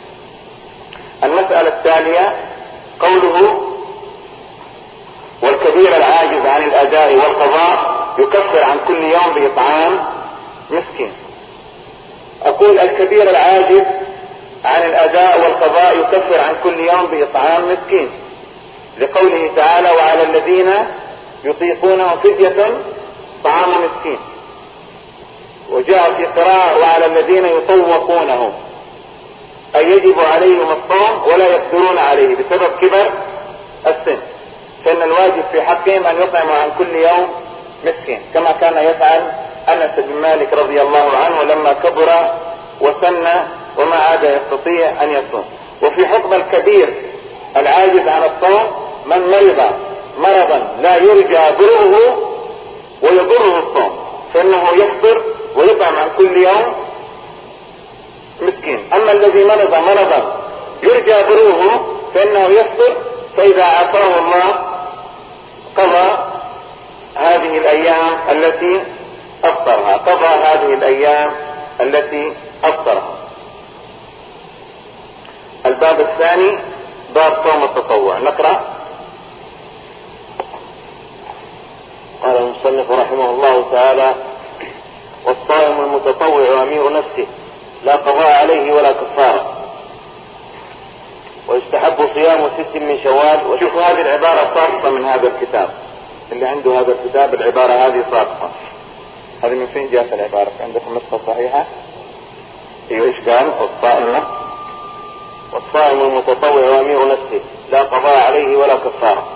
المسألة التالية قوله والكبير العاجز عن الأداء والقضاء يكفر عن كل يوم بإطعام مسكين. أقول الكبير العاجز عن الأداء والقضاء يكفر عن كل يوم بإطعام مسكين، لقوله تعالى وعلى الذين يطيقونه فدية طعام مسكين. وجاء في قراءة وعلى الذين يطوقونه، أي يجب عليهم الصوم ولا يقدرون عليه بسبب كبر السن، فإن الواجب في حقهم أن يطعموا عن كل يوم مسكين، كما كان يفعل أنس بن مالك رضي الله عنه لما كبر وسن وما عاد يستطيع أن يصوم. وفي حكم الكبير العاجز عن الصوم من مرض مرضا لا يرجى برؤه ويضره الصوم فإنه يفطر ويطعم عن كل يوم مسكين. أما الذي مرض مرضا يرجى برؤه فإنه يفطر، فإذا عافاه الله قضى هذه الأيام التي أفطرها قضى هذه الأيام التي أفطرها. الباب الثاني باب صوم التطوع. نقرأ. قال المصنف رحمه الله تعالى والصائم المتطوع أمير نفسه لا قضاء عليه ولا كفارة، ويستحب صيام ست من شوال. وشوفوا هذه العبارة صادقة من هذا الكتاب، اللي عنده هذا الكتاب العبارة هذه صادقة. هذه من فين جاءت العبارة؟ عندكم نسخة صحيحة؟ ايوه ايش قال؟ والصائم والصائم المتطوع أمير نفسه لا قضاء عليه ولا كفارة.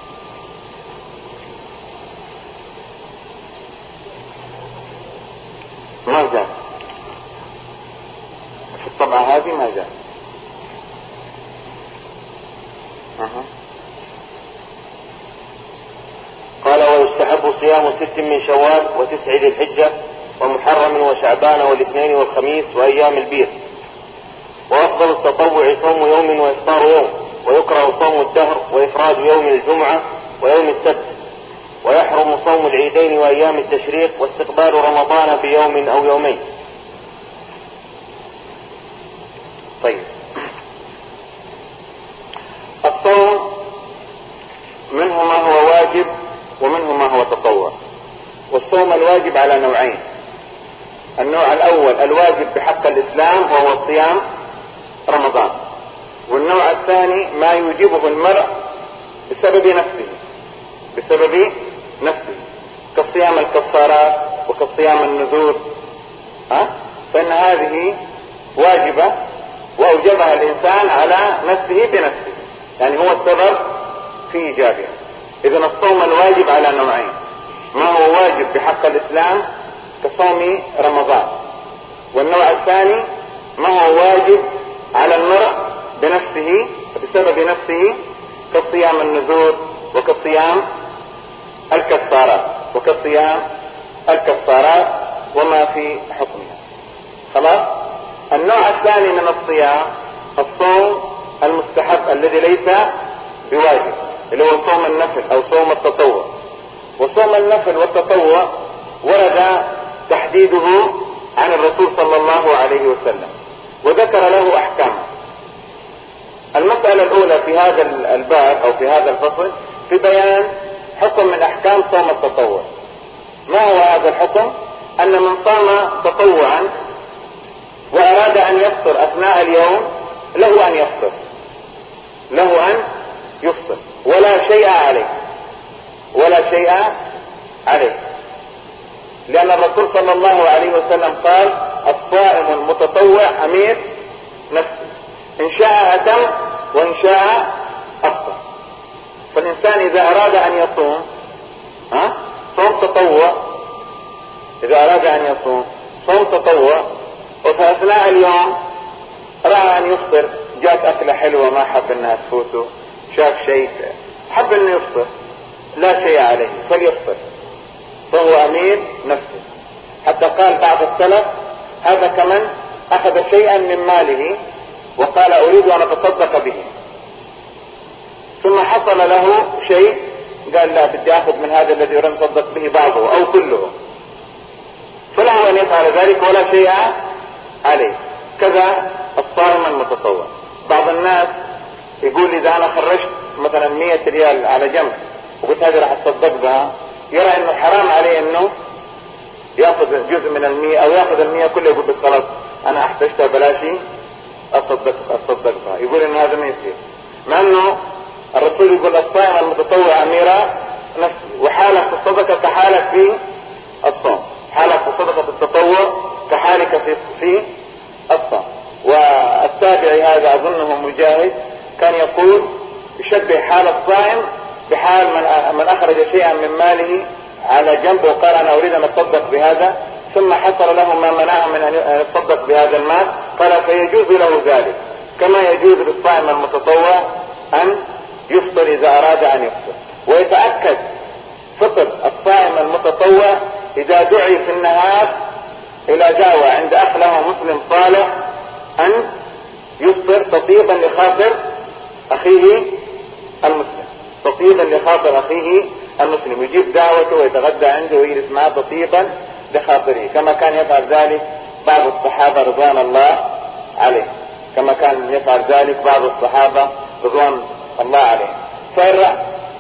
ما جاء في الطبعة هذه، ما جاء. أه. قال ويستحب صيام ست من شوال وتسع ذي الحجة ومحرم وشعبان والاثنين والخميس وأيام البيض. وأفضل التطوع صوم يوم وإفطار يوم، ويكره صوم الدهر وإفراد يوم الجمعة ويوم السبت، ويحرم صوم العيدين وأيام التشريق واستقبال رمضان بيوم أو يومين. طيب، الصوم منه ما هو واجب ومنه ما هو تطوع. والصوم الواجب على نوعين: النوع الأول الواجب بحق الإسلام وهو صيام رمضان، والنوع الثاني ما يوجبه المرء بسبب نفسه بسبب نفسه كصيام الكفارات وكصيام النذور، ها؟ فإن هذه واجبة وأوجبها الإنسان على نفسه بنفسه، يعني هو السبب في إيجابها. إذن الصوم الواجب على نوعين: ما هو واجب بحق الإسلام كصوم رمضان، والنوع الثاني ما هو واجب على المرء بنفسه بسبب نفسه كصيام النذور وكصيام الكفارات وكصيام الكفارات وما في حكمها. خلاص. النوع الثاني من الصيام الصوم المستحب الذي ليس بواجب، اللي هو صوم النفل او صوم التطوع. وصوم النفل والتطوع ورد تحديده عن الرسول صلى الله عليه وسلم وذكر له احكام. المسألة الاولى في هذا الباب او في هذا الفصل في بيان حكم من احكام صوم التطوع. ما هو هذا الحكم؟ ان من صام تطوعا واراد ان يفطر اثناء اليوم له ان يفطر له ان يفطر ولا شيء عليه ولا شيء عليه لان الرسول صلى الله عليه وسلم قال: الصائم المتطوع امير نفسه، ان شاء اتم وان شاء افطر. فالانسان اذا اراد ان يصوم ها صوم تطوع اذا اراد ان يصوم صوم تطوع وفي اثناء اليوم راى ان يفطر، جاءت اكله حلوه ما حب انها تفوته، شاف شيء حب انه يفطر، لا شيء عليه فليفطر، فهو امير نفسه. حتى قال بعض السلف: هذا كمن اخذ شيئا من ماله وقال اريد ان اتصدق به، ثم حصل له شيء قال لا بدي اخذ من هذا الذي اريد ان اتصدق به بعضه او كله، فله ان يفعل ذلك ولا شيء عليه. كذا الصائم المتطوع. بعض الناس يقول اذا انا خرجت مثلا مية ريال على جنب وقلت هذه راح اتصدق بها، يرى انه حرام عليه انه ياخذ جزء من المية او ياخذ المية كله، يقول بس خلاص انا احتجتها بلاشي اتصدق اتصدق بها، يقول انه هذا ما يصير. مع انه الرسول يقول: الصائم المتطوع امير نفسه، وحالك في الصدقه كحالك في الصوم، حالك في صدقه التطوع كحالك في في الصوم. والتابعي هذا اظنه مجاهد كان يقول يشبه حال الصائم بحال من من اخرج شيئا من ماله على جنب وقال انا اريد ان اتصدق بهذا، ثم حصل له ما منعه من ان يتصدق بهذا المال، قال فيجوز له ذلك كما يجوز للصائم المتطوع ان يفطر اذا اراد ان يفطر. ويتاكد فطر الصائم المتطوع اذا دعي في النهار الى دعوة عند اخ له مسلم صالح ان يفطر تطيبا لخاطر اخيه المسلم، تطيبا لخاطر اخيه المسلم، يجيب دعوته ويتغدى عنده ويجلس معه تطيبا لخاطره، كما كان يفعل ذلك بعض الصحابة رضوان الله عليه كما كان يفعل ذلك بعض الصحابة رضوان الله عليه. فإن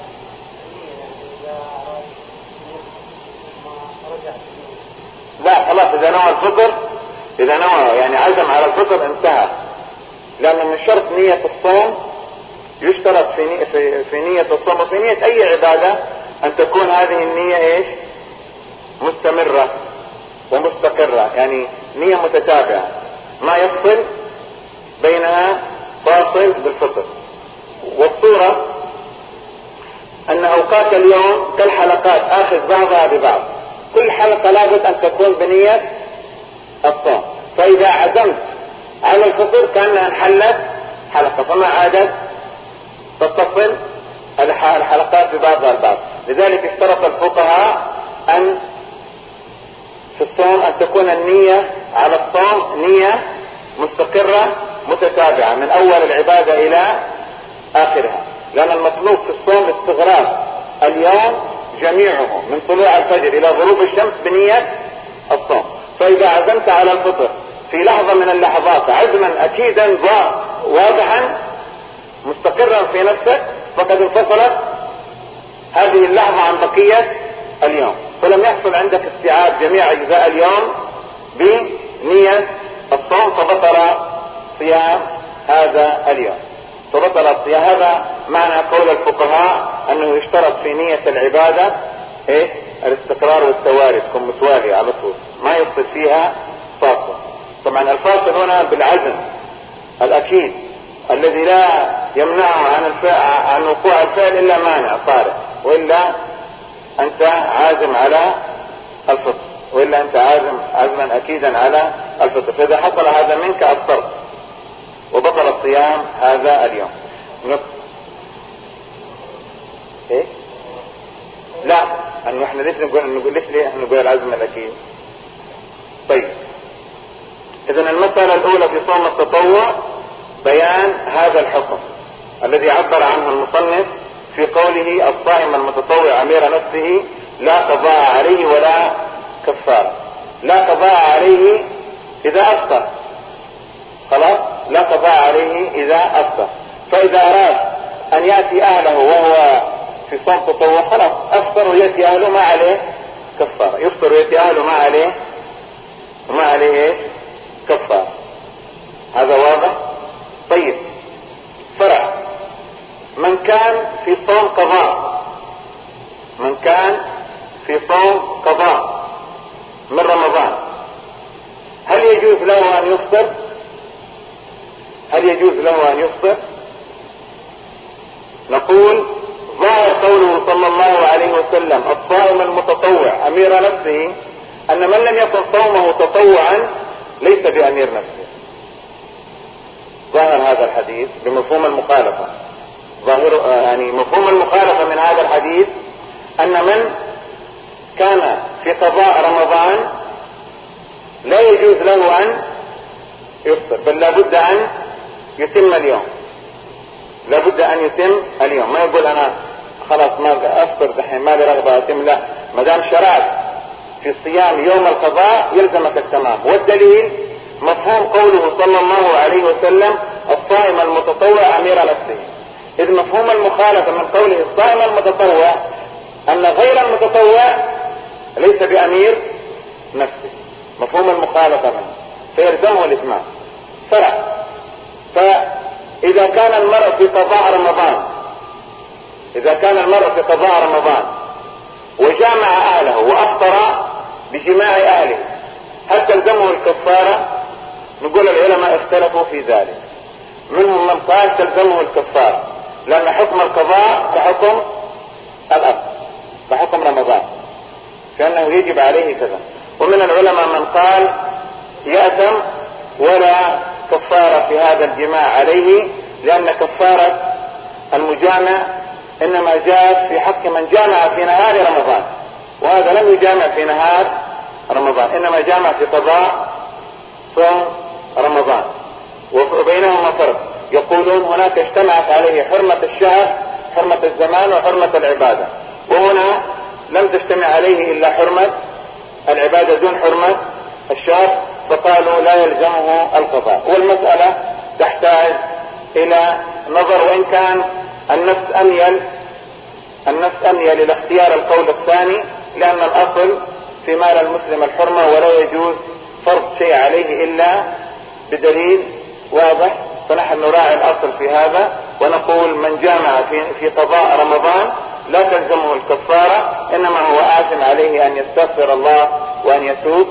لا خلاص اذا نوى الفطر اذا نوى يعني عزم على الفطر انتهى، لان من شرط نية الصوم يشترط في نية, في, في نية الصوم وفي نية اي عبادة ان تكون هذه النية ايش؟ مستمرة ومستقرة، يعني نية متتابعة ما يفصل بينها فاصل بالفطر. والصورة ان اوقات اليوم كالحلقات اخذ بعضها ببعض، كل حلقة لابد ان تكون بنية الصوم، فاذا عزمت على الفطر كأنها انحلت حلقة فما عادت تتصل الحلقات ببعضها البعض. لذلك اشترط الفقهاء ان في الصوم ان تكون النية على الصوم نية مستقرة متتابعة من اول العبادة الى اخرها، لان المطلوب في الصوم استغراق اليوم جميعه من طلوع الفجر الى غروب الشمس بنية الصوم. فاذا عزمت على الفطر في لحظة من اللحظات عزما اكيدا واضحا مستقرا في نفسك فقد انفصلت هذه اللحظة عن بقية اليوم، فلم يحصل عندك استيعاب جميع اجزاء اليوم بنية الصوم فبطل صيام هذا اليوم فبطل الصيام. هذا معنى قول الفقهاء انه يشترط في نية العبادة ايه؟ الاستقرار والتوالي، تكون متوالية على طول ما يفصل فيها فاصل. طبعا الفاصل هنا بالعزم الأكيد الذي لا يمنعه عن الفعل عن وقوع الفعل إلا مانع طارئ، وإلا أنت عازم على الفطر، وإلا أنت عازم عزما أكيدا على الفطر. فإذا حصل هذا منك أفطرت وبطل الصيام هذا اليوم. إيه؟ لا، أنه إحنا ليش نقول نقول ليش ليه نقول العزم الأكيد؟ طيب، إذا المسألة الأولى في صوم التطوع بيان هذا الحكم الذي عبر عنه المصنف في قوله الصائم المتطوع أمير نفسه لا قضاء عليه ولا كفارة. لا قضاء عليه إذا أفطر، خلاص، لا قضاء عليه إذا أفطر. فإذا أراد أن يأتي أهله وهو في صوم تطوع خلاص أفطر ويأتي أهله ما عليه كفارة، يفطر ويأتي أهله ما عليه وما عليه كفارة. هذا واضح؟ طيب، فرع من كان في صوم قضاء، من كان في صوم قضاء من رمضان، هل يجوز له أن يفطر؟ هل يجوز له أن يفطر؟ نقول ظاهر قوله صلى الله عليه وسلم الصائم المتطوع أمير نفسه أن من لم يكن صومه تطوعا ليس بأمير نفسه. ظاهر هذا الحديث بمفهوم المخالفة، ظاهر يعني مفهوم المخالفة من هذا الحديث أن من كان في قضاء رمضان لا يجوز له أن يفطر، بل لابد أن يتم اليوم، لابد أن يتم اليوم. ما يقول أنا خلاص ما أفطر دحين ما لي رغبة أتم، لا، ما دام شرعت في صيام يوم القضاء يلزمك التمام. والدليل مفهوم قوله صلى الله عليه وسلم الصائم المتطوع أمير نفسه، إذ مفهوم المخالفة من قوله الصائم المتطوع أن غير المتطوع ليس بأمير نفسه، مفهوم المخالفة منه، فيلزمه الإتمام. فرع، فإذا كان المرء في قضاء رمضان إذا كان المرء في قضاء رمضان وجامع أهله وأفطر بجماع أهله هل تلزمه الكفارة؟ نقول العلماء اختلفوا في ذلك، منهم من قال تلزمه الكفارة لأن حكم القضاء كحكم الأب كحكم رمضان، كأنه يجب عليه كذا. ومن العلماء من قال يأثم ولا كفارة في هذا الجماع عليه، لأن كفارة المجامع إنما جاءت في حق من جامع في نهار رمضان، وهذا لم يجامع في نهار رمضان، إنما جامع في قضاء صوم رمضان. وبينهما فرق، يقولون هناك اجتمعت عليه حرمة الشهر، حرمة الزمان وحرمة العبادة، وهنا لم تجتمع عليه إلا حرمة العبادة دون حرمة الشهر، فقالوا لا يلزمه القضاء. والمسألة تحتاج إلى نظر، وإن كان النفس أميل النفس أميل إلى اختيار القول الثاني، لأن الأصل في مال المسلم الحرمة ولا يجوز فرض شيء عليه إلا بدليل واضح، فنحن نراعي الأصل في هذا ونقول من جامع في, في قضاء رمضان لا تلزمه الكفارة، إنما هو آثم عليه أن يستغفر الله وأن يتوب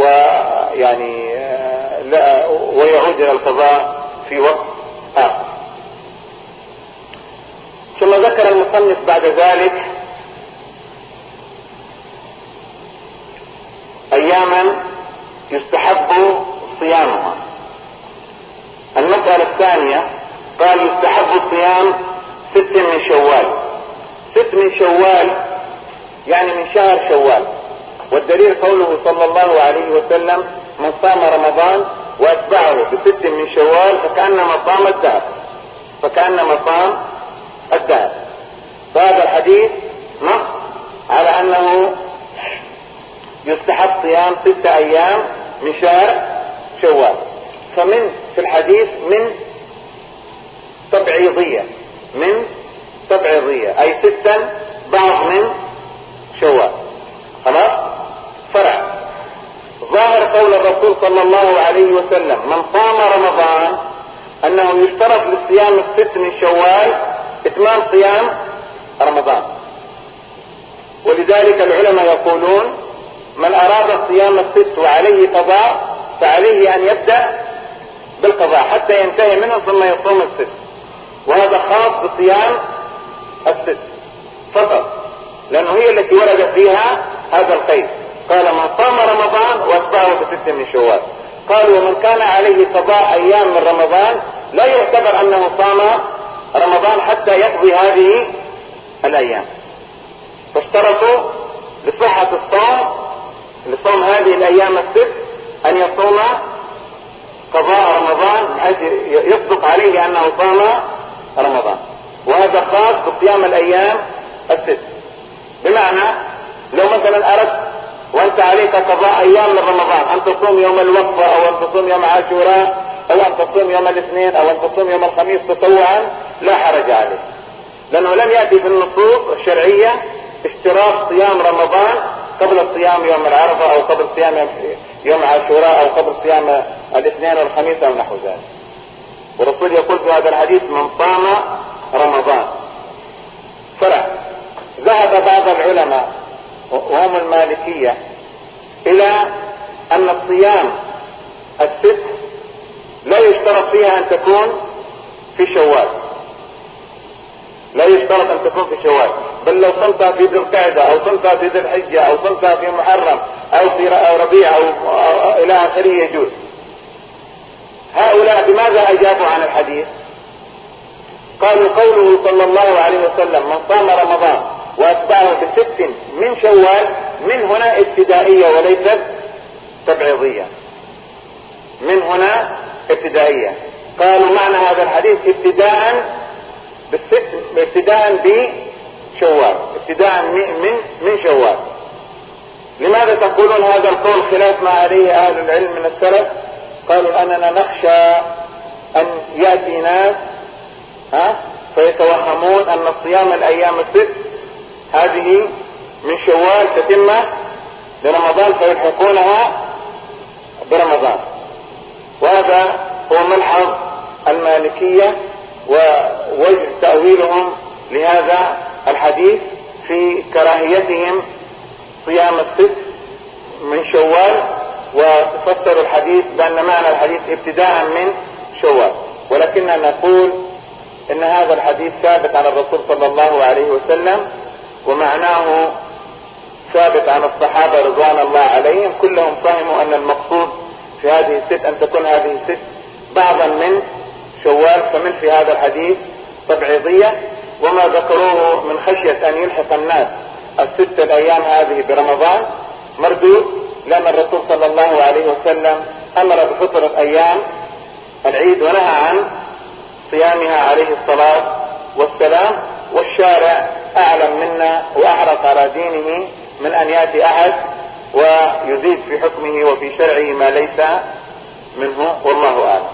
ويعني لا ويعود إلى القضاء في وقت آخر. ثم ذكر المصنف بعد ذلك أياما يستحب صيامها. المسألة الثانية قال يستحب الصيام ست من شوال. ست من شوال يعني من شهر شوال، والدليل قوله صلى الله عليه وسلم من صام رمضان واتبعه بست من شوال فكأنما صام الدهر فكأنما صام الدهر. فهذا الحديث نص على أنه يستحب صيام ستة أيام من شهر شوال. فمن في الحديث من تبعيضية من تبعيضية أي ستا بعض من شوال. خلاص. فرع ظاهر قول الرسول صلى الله عليه وسلم من صام رمضان أنه يشترط للصيام الست من شوال إتمام صيام رمضان، ولذلك العلماء يقولون من أراد صيام الست وعليه قضاء فعليه أن يبدأ بالقضاء حتى ينتهي منه ثم يصوم الست، وهذا خاص بصيام الست فقط، لأنه هي التي ورد فيها هذا القيد. قال من صام رمضان واتبعه بست من شوال. قالوا ومن كان عليه قضاء أيام من رمضان لا يعتبر أنه صام رمضان حتى يقضي هذه الأيام، فاشترطوا لصحة الصوم لصوم هذه الأيام الست أن يصوم قضاء رمضان بحيث يصدق عليه أنه صام رمضان، وهذا خاص بصيام الأيام الست. بمعنى لو مثلا أردت وأنت عليك قضاء أيام من رمضان أن تصوم يوم الوقفة أو أن تصوم يوم عاشوراء أو أن تصوم يوم الاثنين أو أن تصوم يوم الخميس تطوعا لا حرج عليه، لأنه لم يأتي في النصوص الشرعية اشتراط صيام رمضان قبل صيام يوم العرفة أو قبل صيام يوم عاشوراء أو قبل صيام الاثنين والخميس أو نحو ذلك. والرسول يقول في هذا الحديث من صام رمضان. فرع ذهب بعض العلماء وهم المالكية إلى أن الصيام الست لا يشترط فيها أن تكون في شوال، لا يشترط أن تكون في شوال، بل لو صمتها في ذي القعدة أو صمتها في ذي الحجة أو صمتها في محرم أو في ربيع أو إلى آخره يجوز. هؤلاء بماذا أجابوا عن الحديث؟ قالوا قوله صلى الله عليه وسلم من صام رمضان واتبعه بست من شوال، من هنا ابتدائية وليست تبعيضية، من هنا ابتدائية. قالوا معنى هذا الحديث ابتداء بالست ابتداء بشوال، ابتداء من من شوال. لماذا تقولون هذا القول خلاف ما عليه اهل العلم من السلف؟ قالوا اننا نخشى ان ياتي ناس ها فيتوهمون ان صيام الايام الست هذه من شوال تتمه لرمضان فيلحقونها برمضان، وهذا هو ملحظ المالكية ووجه تأويلهم لهذا الحديث في كراهيتهم صيام الست من شوال، وتفسر الحديث بأن معنى الحديث ابتداء من شوال. ولكننا نقول ان هذا الحديث ثابت عن الرسول صلى الله عليه وسلم، ومعناه ثابت عن الصحابة رضوان الله عليهم، كلهم فهموا ان المقصود في هذه الست ان تكون هذه الست بعضا من شوال، فمن في هذا الحديث تبعيضية. وما ذكروه من خشية ان يلحق الناس الست الايام هذه برمضان مردود، لان الرسول صلى الله عليه وسلم امر بفطرة ايام العيد ونهى عن صيامها عليه الصلاة والسلام، والشارع اعلم منا واحرص على دينه من ان ياتي احد ويزيد في حكمه وفي شرعه ما ليس منه، والله اعلم.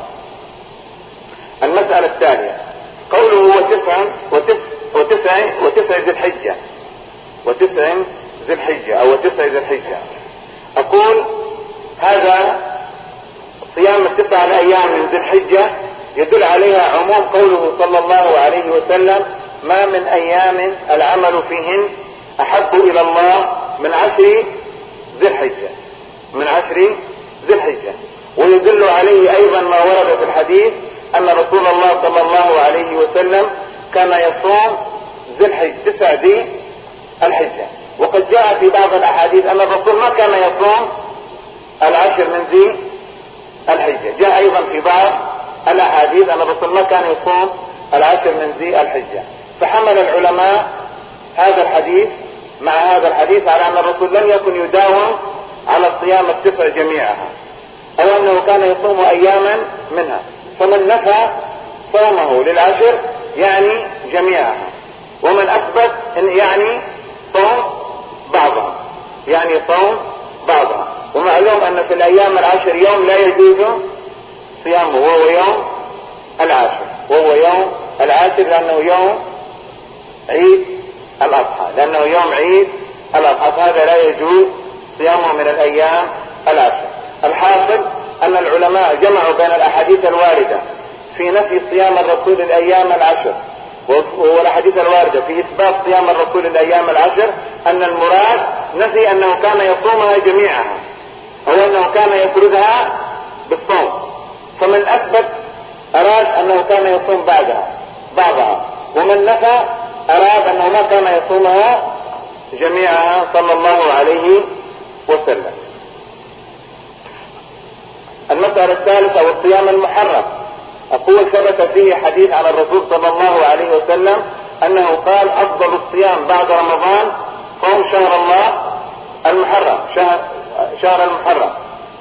المسألة الثانية قوله وتسع وتسع وتسع وتسع ذي الحجة، وتسع ذي الحجة او وتسع ذي الحجة. اقول هذا صيام التسع الايام من ذي الحجة يدل عليها عموم قوله صلى الله عليه وسلم ما من ايام العمل فيهن احب الى الله من عشر ذي الحجة، من عشر ذي الحجة. ويدل عليه ايضا ما ورد في الحديث ان رسول الله صلى الله عليه وسلم كان يصوم ذي الحجة تسع ذي الحجة. وقد جاء في بعض الاحاديث ان الرسول ما كان يصوم العشر من ذي الحجة. جاء ايضا في بعض الاحاديث ان الرسول ما كان يصوم العشر من ذي الحجة. فحمل العلماء هذا الحديث مع هذا الحديث على ان الرسول لم يكن يداوم على الصيام التسع جميعها، او انه كان يصوم اياما منها. فمن نفى صومه للعشر يعني جميعها، ومن اثبت ان يعني صوم بعضها، يعني صوم بعضها. ومعلوم ان في الايام العشر يوم لا يجوز صيامه وهو يوم العاشر، وهو يوم العاشر لانه يوم عيد الاضحى، لانه يوم عيد الاضحى، فهذا لا يجوز صيامه من الايام العشر. الحاصل ان العلماء جمعوا بين الاحاديث الواردة في نفي صيام الرسول الايام العشر والاحاديث الواردة في اثبات صيام الرسول الايام العشر، ان المراد نفي انه كان يصومها جميعها او انه كان يفردها بالصوم. فمن أثبت أراد أنه كان يصوم بعدها بعضها، ومن نفى أراد أنه ما كان يصومها جميعها صلى الله عليه وسلم. المسألة الثالثة والصيام المحرم. أقول ثبت فيه حديث عن الرسول صلى الله عليه وسلم أنه قال أفضل الصيام بعد رمضان صوم شهر الله المحرم، شهر, شهر المحرم.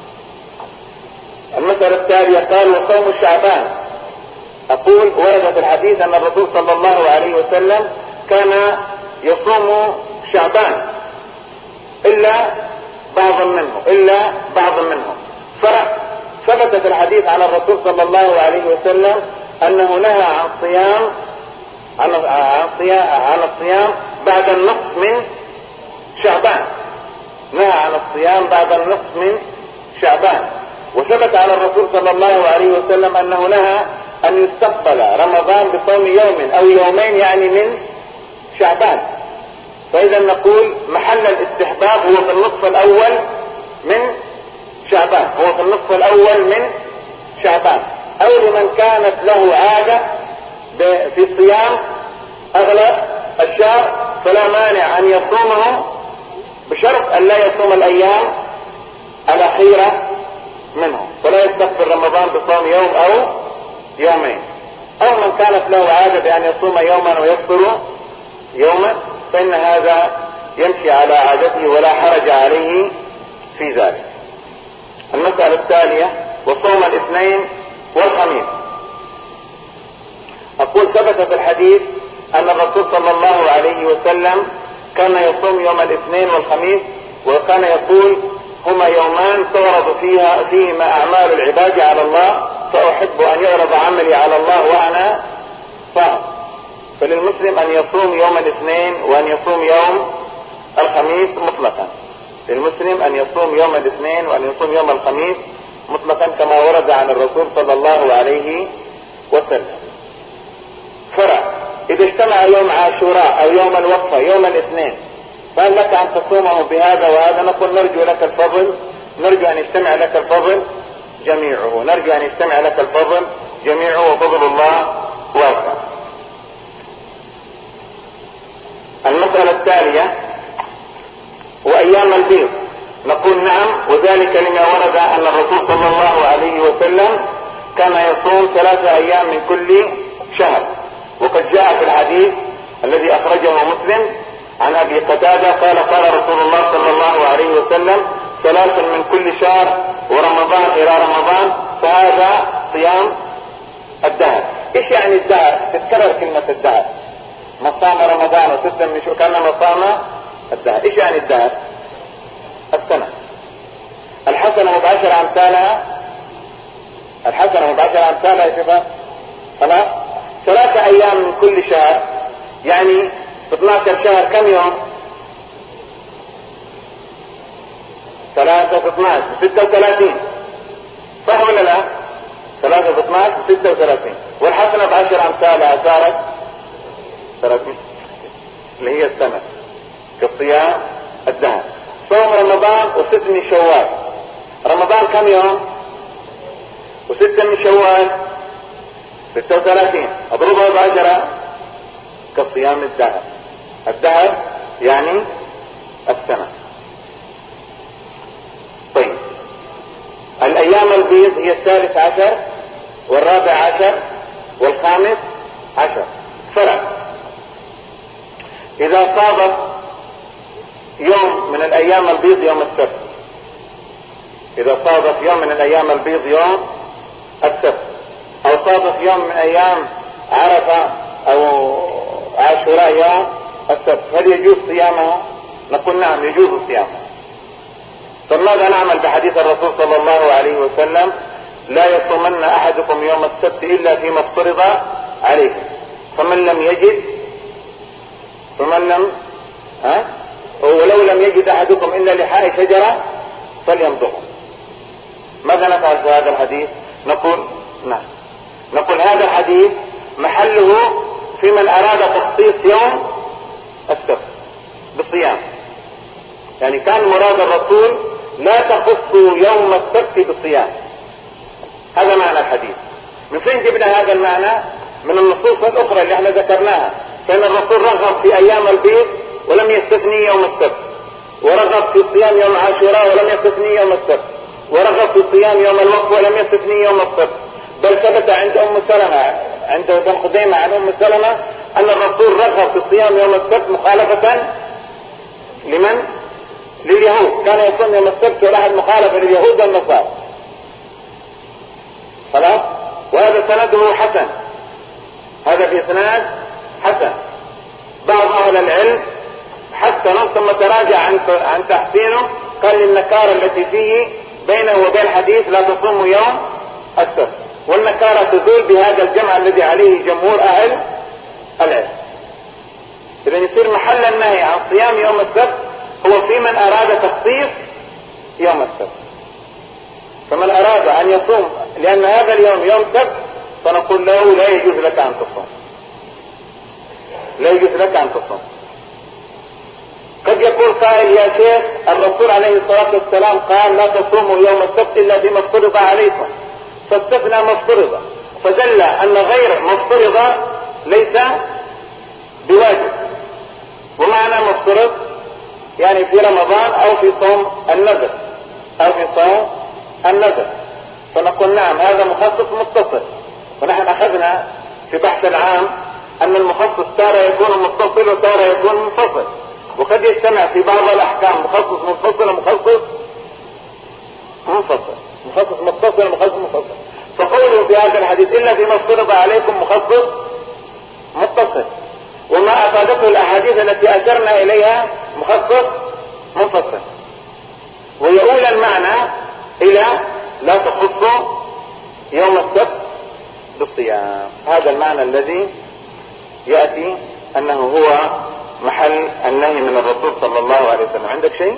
المسألة الثانية قال وصوم شعبان. أقول ورد في الحديث أن الرسول صلى الله عليه وسلم كان يصوم شعبان إلا بعض منه إلا بعض منه فرق. ثبت في الحديث عن الرسول صلى الله عليه وسلم أنه نهى عن صيام عن الصيام عن الصيام بعد النصف من شعبان، نهى عن الصيام بعد النصف من شعبان. وثبت على الرسول صلى الله عليه وسلم أنه نهى أن يستقبل رمضان بصوم يوم أو يومين يعني من شعبان. فإذا نقول محل الاستحباب هو في النصف الأول من شعبان، هو في النصف الأول من شعبان، أو لمن كانت له عادة في صيام أغلب الشهر فلا مانع أن يصومه بشرط أن لا يصوم الأيام الأخيرة منه، فلا يستقبل رمضان بصوم يوم أو يومين. أو من كانت له عادة بأن يصوم يوما ويفطر يوما فإن هذا يمشي على عادته ولا حرج عليه في ذلك. المسألة التالية وصوم الاثنين والخميس. أقول ثبت في الحديث أن الرسول صلى الله عليه وسلم كان يصوم يوم الاثنين والخميس، وكان يقول هما يومان تعرض فيها فيهما أعمال العباد على الله، فأحب أن يعرض عملي على الله وأنا صائم. فللمسلم أن يصوم يوم الاثنين وأن يصوم يوم الخميس مطلقا، للمسلم أن يصوم يوم الاثنين وأن يصوم يوم الخميس مطلقا كما ورد عن الرسول صلى الله عليه وسلم. فرع إذا اجتمع يوم عاشوراء أو يوم الوقفة يوم الاثنين فهل لك أن تصومه بهذا وهذا؟ نقول نرجو لك الفضل، نرجو أن يجتمع لك الفضل جميعه، نرجو أن يجتمع لك الفضل جميعه وفضل الله واسع. المسألة التالية وأيام البيض. نقول نعم، وذلك لما ورد أن الرسول صلى الله عليه وسلم كان يصوم ثلاثة أيام من كل شهر، وقد جاء في الحديث الذي أخرجه مسلم عن أبي قتادة قال قال رسول الله صلى الله عليه وسلم ثلاث من كل شهر ورمضان إلى رمضان، فهذا صيام الدهر. إيش يعني الدهر؟ تتكرر كلمة الدهر، ما صام رمضان وستة من شهور كأنما صام الدهر. إيش يعني الدهر؟ السنة. الحسنة بعشر أمثالها، الحسنة بعشر أمثالها يا شباب. خلاص ثلاثة أيام من كل شهر يعني اثناشر شهر كم يوم؟ ثلاثة اثناشر ستة وثلاثين، صح ولا لا؟ ثلاثة اثناشر ستة وثلاثين، والحسنة بعشر أمثالها صارت ثلاثين اللي هي السنة كالصيام الدهر. صوم رمضان وست من شوال، رمضان كم يوم؟ وستة من شوال ستة وثلاثين، اضربها بعشرة كالصيام الدهر. الدهر يعني السنة. طيب الأيام البيض هي الثالث عشر والرابع عشر والخامس عشر. فرق إذا صادف يوم من الأيام البيض يوم السبت، إذا صادف يوم من الأيام البيض يوم السبت، أو صادف يوم من أيام عرفة أو عاشوراء يوم السبت، هل يجوز صيامه؟ نقول نعم يجوز صيامه. فماذا نعمل بحديث الرسول صلى الله عليه وسلم لا يصومن أحدكم يوم السبت إلا فيما افترض عليه، فمن لم يجد فمن لم ها ولو لم يجد أحدكم إلا لحاء شجرة فليمضغه. ماذا نفعل في هذا الحديث؟ نقول نعم، نقول هذا الحديث محله في من أراد تخصيص يوم السبت بالصيام، يعني كان مراد الرسول لا تخصوا يوم السبت بالصيام، هذا معنى الحديث. من فين جبنا هذا المعنى؟ من النصوص الأخرى اللي احنا ذكرناها. فإن الرسول رغب في أيام البيض ولم يستثني يوم السبت، ورغب في صيام يوم عاشوراء ولم يستثني يوم السبت، ورغب في صيام يوم الوقف ولم يستثني يوم السبت. بل ثبت عند أم سلمة عند ابن خزيمة عن أم سلمة أن الرسول رغب في صيام يوم السبت مخالفة لمن؟ لليهود. كان يصوم يوم السبت ولاحظ مخالفة لليهود والنصارى. خلاص؟ وهذا سنده حسن، هذا في اسناد حسن. بعض اهل العلم حسنه ثم تراجع عن عن تحسينه، قال للنكاره التي فيه بينه وبين الحديث لا تصوم يوم السبت، والنكاره تزول بهذا الجمع الذي عليه جمهور اهل العلم. اذا يصير محل النهي عن صيام يوم السبت هو في من اراد تخصيص يوم السبت. فمن اراد ان يصوم لان هذا اليوم يوم سبت فنقول له لا يجوز لك ان تصوم، لا يجوز لك ان تصوم. قد يقول قائل يا شيخ الرسول عليه الصلاة والسلام قال لا تصوموا يوم السبت الا بما افترض عليكم، فاستثنى ما افترض، فدل ان غير ما افترض ليس بواجب. ومعنى ما افترض يعني في رمضان او في صوم النذر او في صوم النذر، فنقول نعم هذا مخصص متصل. ونحن اخذنا في بحث العام ان المخصص تارة يكون متصل وتارة يكون منفصل، وقد يجتمع في بعض الاحكام مخصص منفصل ومخصص منفصل، مخصص متصل ومخصص منفصل. فقولوا في هذا الحديث الا فيما افترض عليكم مخصص متصل، وما افادته الاحاديث التي اشرنا اليها مخصص منفصل، ويؤول المعنى الى لا تخصوا يوم السبت بالصيام. هذا المعنى الذي يأتي انه هو محل النهي من الرسول صلى الله عليه وسلم. عندك شيء؟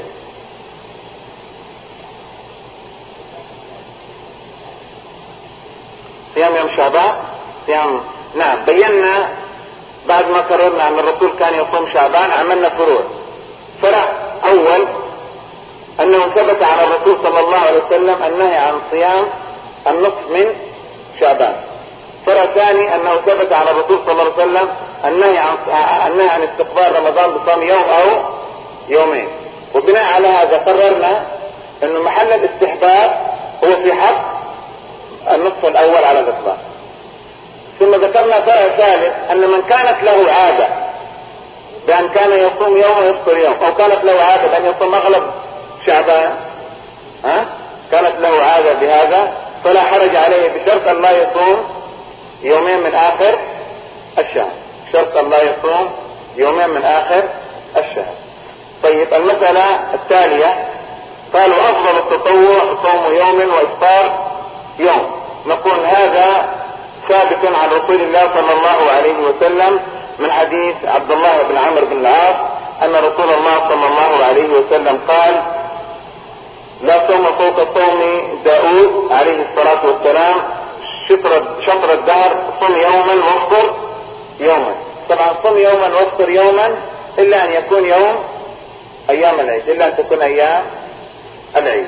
صيام يوم شعبان، صيام نعم بينا بعد ما قررنا ان الرسول كان يصوم شعبان عملنا فروع. فرع اول انه ثبت على الرسول صلى الله عليه وسلم النهي عن صيام النصف من شعبان. فرع ثاني انه ثبت على الرسول صلى الله عليه وسلم النهي عن النهي عن استقبال رمضان بصوم يوم او يومين. وبناء على هذا قررنا انه محل الاستحباب هو في حق النصف الاول على الاطلاق. ثم ذكرنا فرع ثالث ان من كانت له عاده بان كان يصوم يوم ويفطر يوم، او كانت له عاده بان يصوم اغلب شعبان، ها كانت له عاده بهذا فلا حرج عليه بشرط ان لا يصوم يومين من اخر الشهر، شرط ان لا يصوم يومين من اخر الشهر. طيب المسألة التالية قالوا افضل التطوع صوم يوم وافطار يوم. نقول هذا ثابت عن رسول الله صلى الله عليه وسلم من حديث عبد الله بن عمرو بن العاص ان رسول الله صلى الله عليه وسلم قال لا صوم فوق صوم داود عليه الصلاة والسلام شطر, شطر الدهر، صم يوما وافطر يوما. طبعا صم يوما وافطر يوما الا ان يكون يوم ايام العيد، الا ان تكون ايام العيد.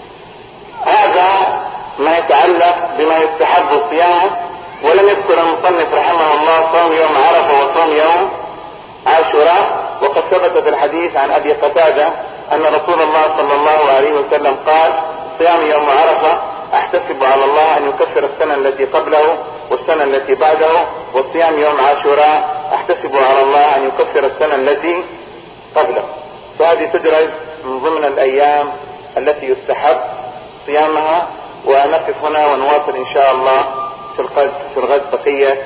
هذا ما يتعلق بما يستحب صيامه. ولم يذكر المصنف رحمه الله صوم يوم عرفه وصوم يوم عاشوراء. وقد ثبت في الحديث عن ابي قتادة ان رسول الله صلى الله عليه وسلم قال صيام يوم عرفه احتسب على الله ان يكفر السنة التي قبله والسنة التي بعده، والصيام يوم عاشوراء احتسب على الله ان يكفر السنة التي قبله. فهذه تدرج من ضمن الايام التي يستحب صيامها. ونقف هنا ونواصل ان شاء الله في الغد في الغد بقية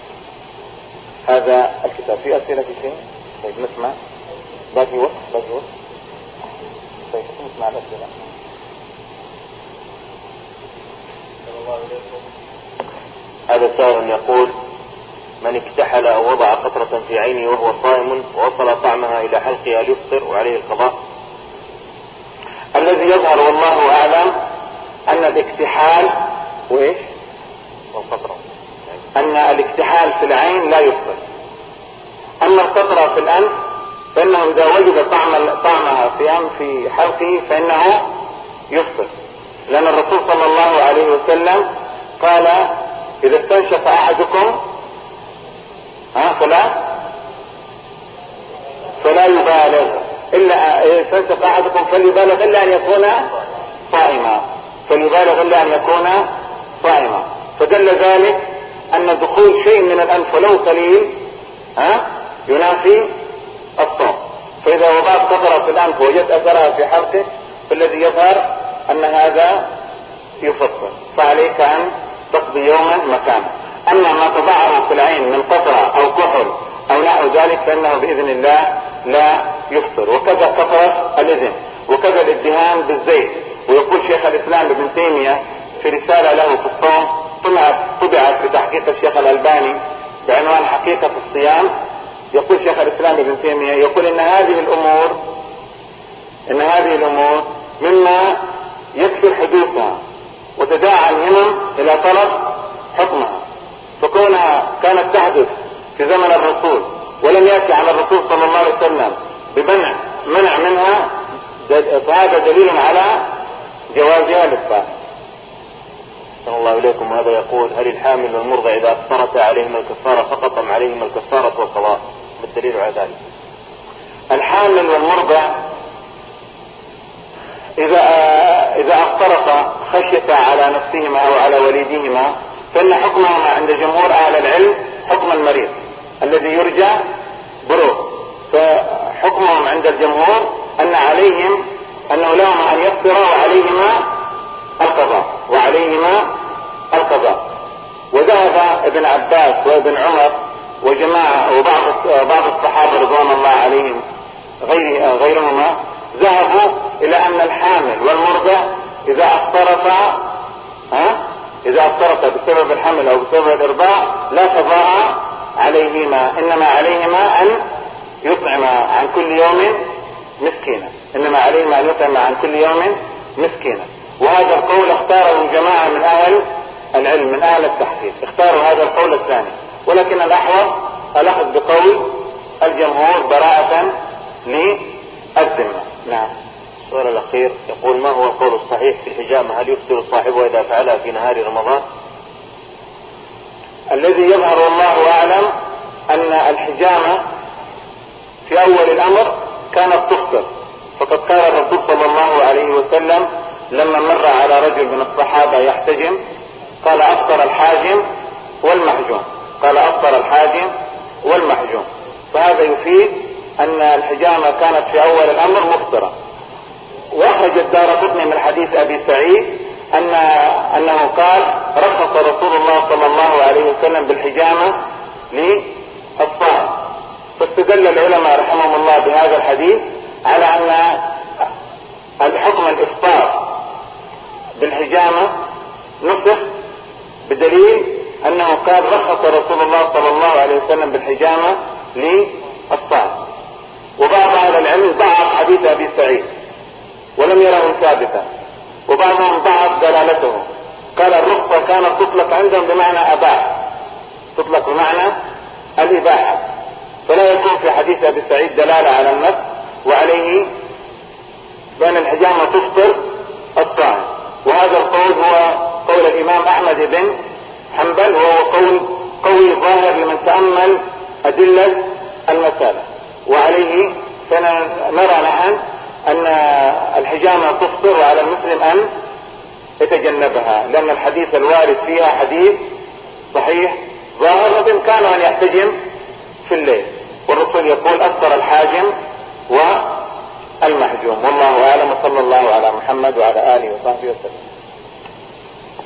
هذا الكتاب. في اسئلة في شيء؟ طيب نسمع. باقي وقت باقي وقت طيب نسمع الاسئلة. هذا سائل يقول من اكتحل او وضع قطرة في عينه وهو صائم ووصل طعمها الى حلقه هل يفطر وعليه القضاء؟ الذي يظهر والله اعلم ان الاكتحال وايش؟ والقطرة ان الاكتحال في العين لا يفطر. اما القطرة في الانف فانه اذا وجد طعم طعمها في انف حلقه فانه يفطر، لان الرسول صلى الله عليه وسلم قال إذا استنشق أحدكم ها فلا فلا يبالغ إلا إذا استنشق أحدكم فليبالغ إلا أن يكون صائما، فليبالغ إلا أن يكون صائما. فدل ذلك أن دخول شيء من الأنف ولو قليل ها ينافي الصوم. فإذا وضعت قطرة في الأنف وجدت أثرها في حلقه فالذي يظهر أن هذا يفطر، فعليك أن تقضي يوما مكانه. أما ما تضعه في العين من قطرة أو كحل أو نحو ذلك فإنه بإذن الله لا يفطر. وكذا قطرة الإذن، وكذا الادهان بالزيت. ويقول شيخ الإسلام ابن تيمية في رسالة له في الصوم طبعت بتحقيق الشيخ الألباني بعنوان حقيقة الصيام، يقول شيخ الإسلام ابن تيمية يقول إن هذه الأمور إن هذه الأمور مما يكثر حدوثها وتداعى الهمم إلى طلب حكمها، فكونها كانت تحدث في زمن الرسول ولم يأتي على الرسول صلى الله عليه وسلم بمنع منع منها فهذا دليل على جوازها للصائم. صلى الله إليكم. هذا يقول هل الحامل والمرضع إذا أفطرتا عليهما الكفارة فقط أم عليهما الكفارة والقضاء؟ بالدليل على ذلك. الحامل والمرضع إذا إذا أفطرتا خشية على نفسهما أو على وليدهما فإن حكمهما عند جمهور أهل العلم حكم المريض الذي يرجى بلوغ. فحكمهم عند الجمهور أن عليهم أنه لهم أن يفطرا وعليهما القضاء وعليهما القضاء. وذهب ابن عباس وابن عمر وجماعة وبعض بعض الصحابة رضوان الله عليهم غير غيرهما ذهبوا إلى أن الحامل والمرضع إذا أفطرتا ها إذا أفطرتا بسبب الحمل أو بسبب الإرضاع لا قضاء عليهما، إنما عليهما أن يطعم عن كل يوم مسكينا، إنما عليهما أن يطعم عن كل يوم مسكينا. وهذا القول اختاره جماعة من أهل العلم من أهل التحقيق، اختاروا هذا القول الثاني، ولكن الأحوط الأخذ بقول الجمهور براءة للذمة. نعم. السؤال الأخير يقول ما هو القول الصحيح في الحجامة؟ هل يفطر صاحبها إذا فعلها في نهار رمضان؟ الذي يظهر والله أعلم أن الحجامة في أول الأمر كانت تفطر، فقد قال الرسول صلى الله عليه وسلم لما مر على رجل من الصحابة يحتجم قال أفطر الحاجم والمحجوم، قال أفطر الحاجم والمحجوم. فهذا يفيد أن الحجامة كانت في أول الأمر مفطرة. وأخرج الدارقطني من حديث أبي سعيد أن أنه قال رخص رسول الله صلى الله عليه وسلم بالحجامة للصائم. فاستدل العلماء رحمهم الله بهذا الحديث على أن الحكم الإفطار بالحجامة نسخ بدليل أنه قال رخص رسول الله صلى الله عليه وسلم بالحجامة للصائم. وبعض أهل العلم ضعف حديث أبي سعيد ولم يره ثابتا، وبعضهم ضعف دلالته، قال الرخصة كانت تطلق عندهم بمعنى أباح، تطلق بمعنى الإباحة، فلا يكون في حديث أبي سعيد دلالة على النص، وعليه بأن الحجامة تفطر الصائم. وهذا القول هو قول الإمام أحمد بن حنبل، وهو قول قوي ظاهر لمن تأمل أدلة المسألة، وعليه فنرى نحن أن الحجامة تفطر وعلى المسلم أن يتجنبها، لأن الحديث الوارد فيها حديث صحيح ظاهر، وبإمكانه أن يحتجم في الليل، والرسول يقول أفطر الحاجم والمحجوم. والله أعلم، وصلى الله على محمد وعلى آله وصحبه وسلم.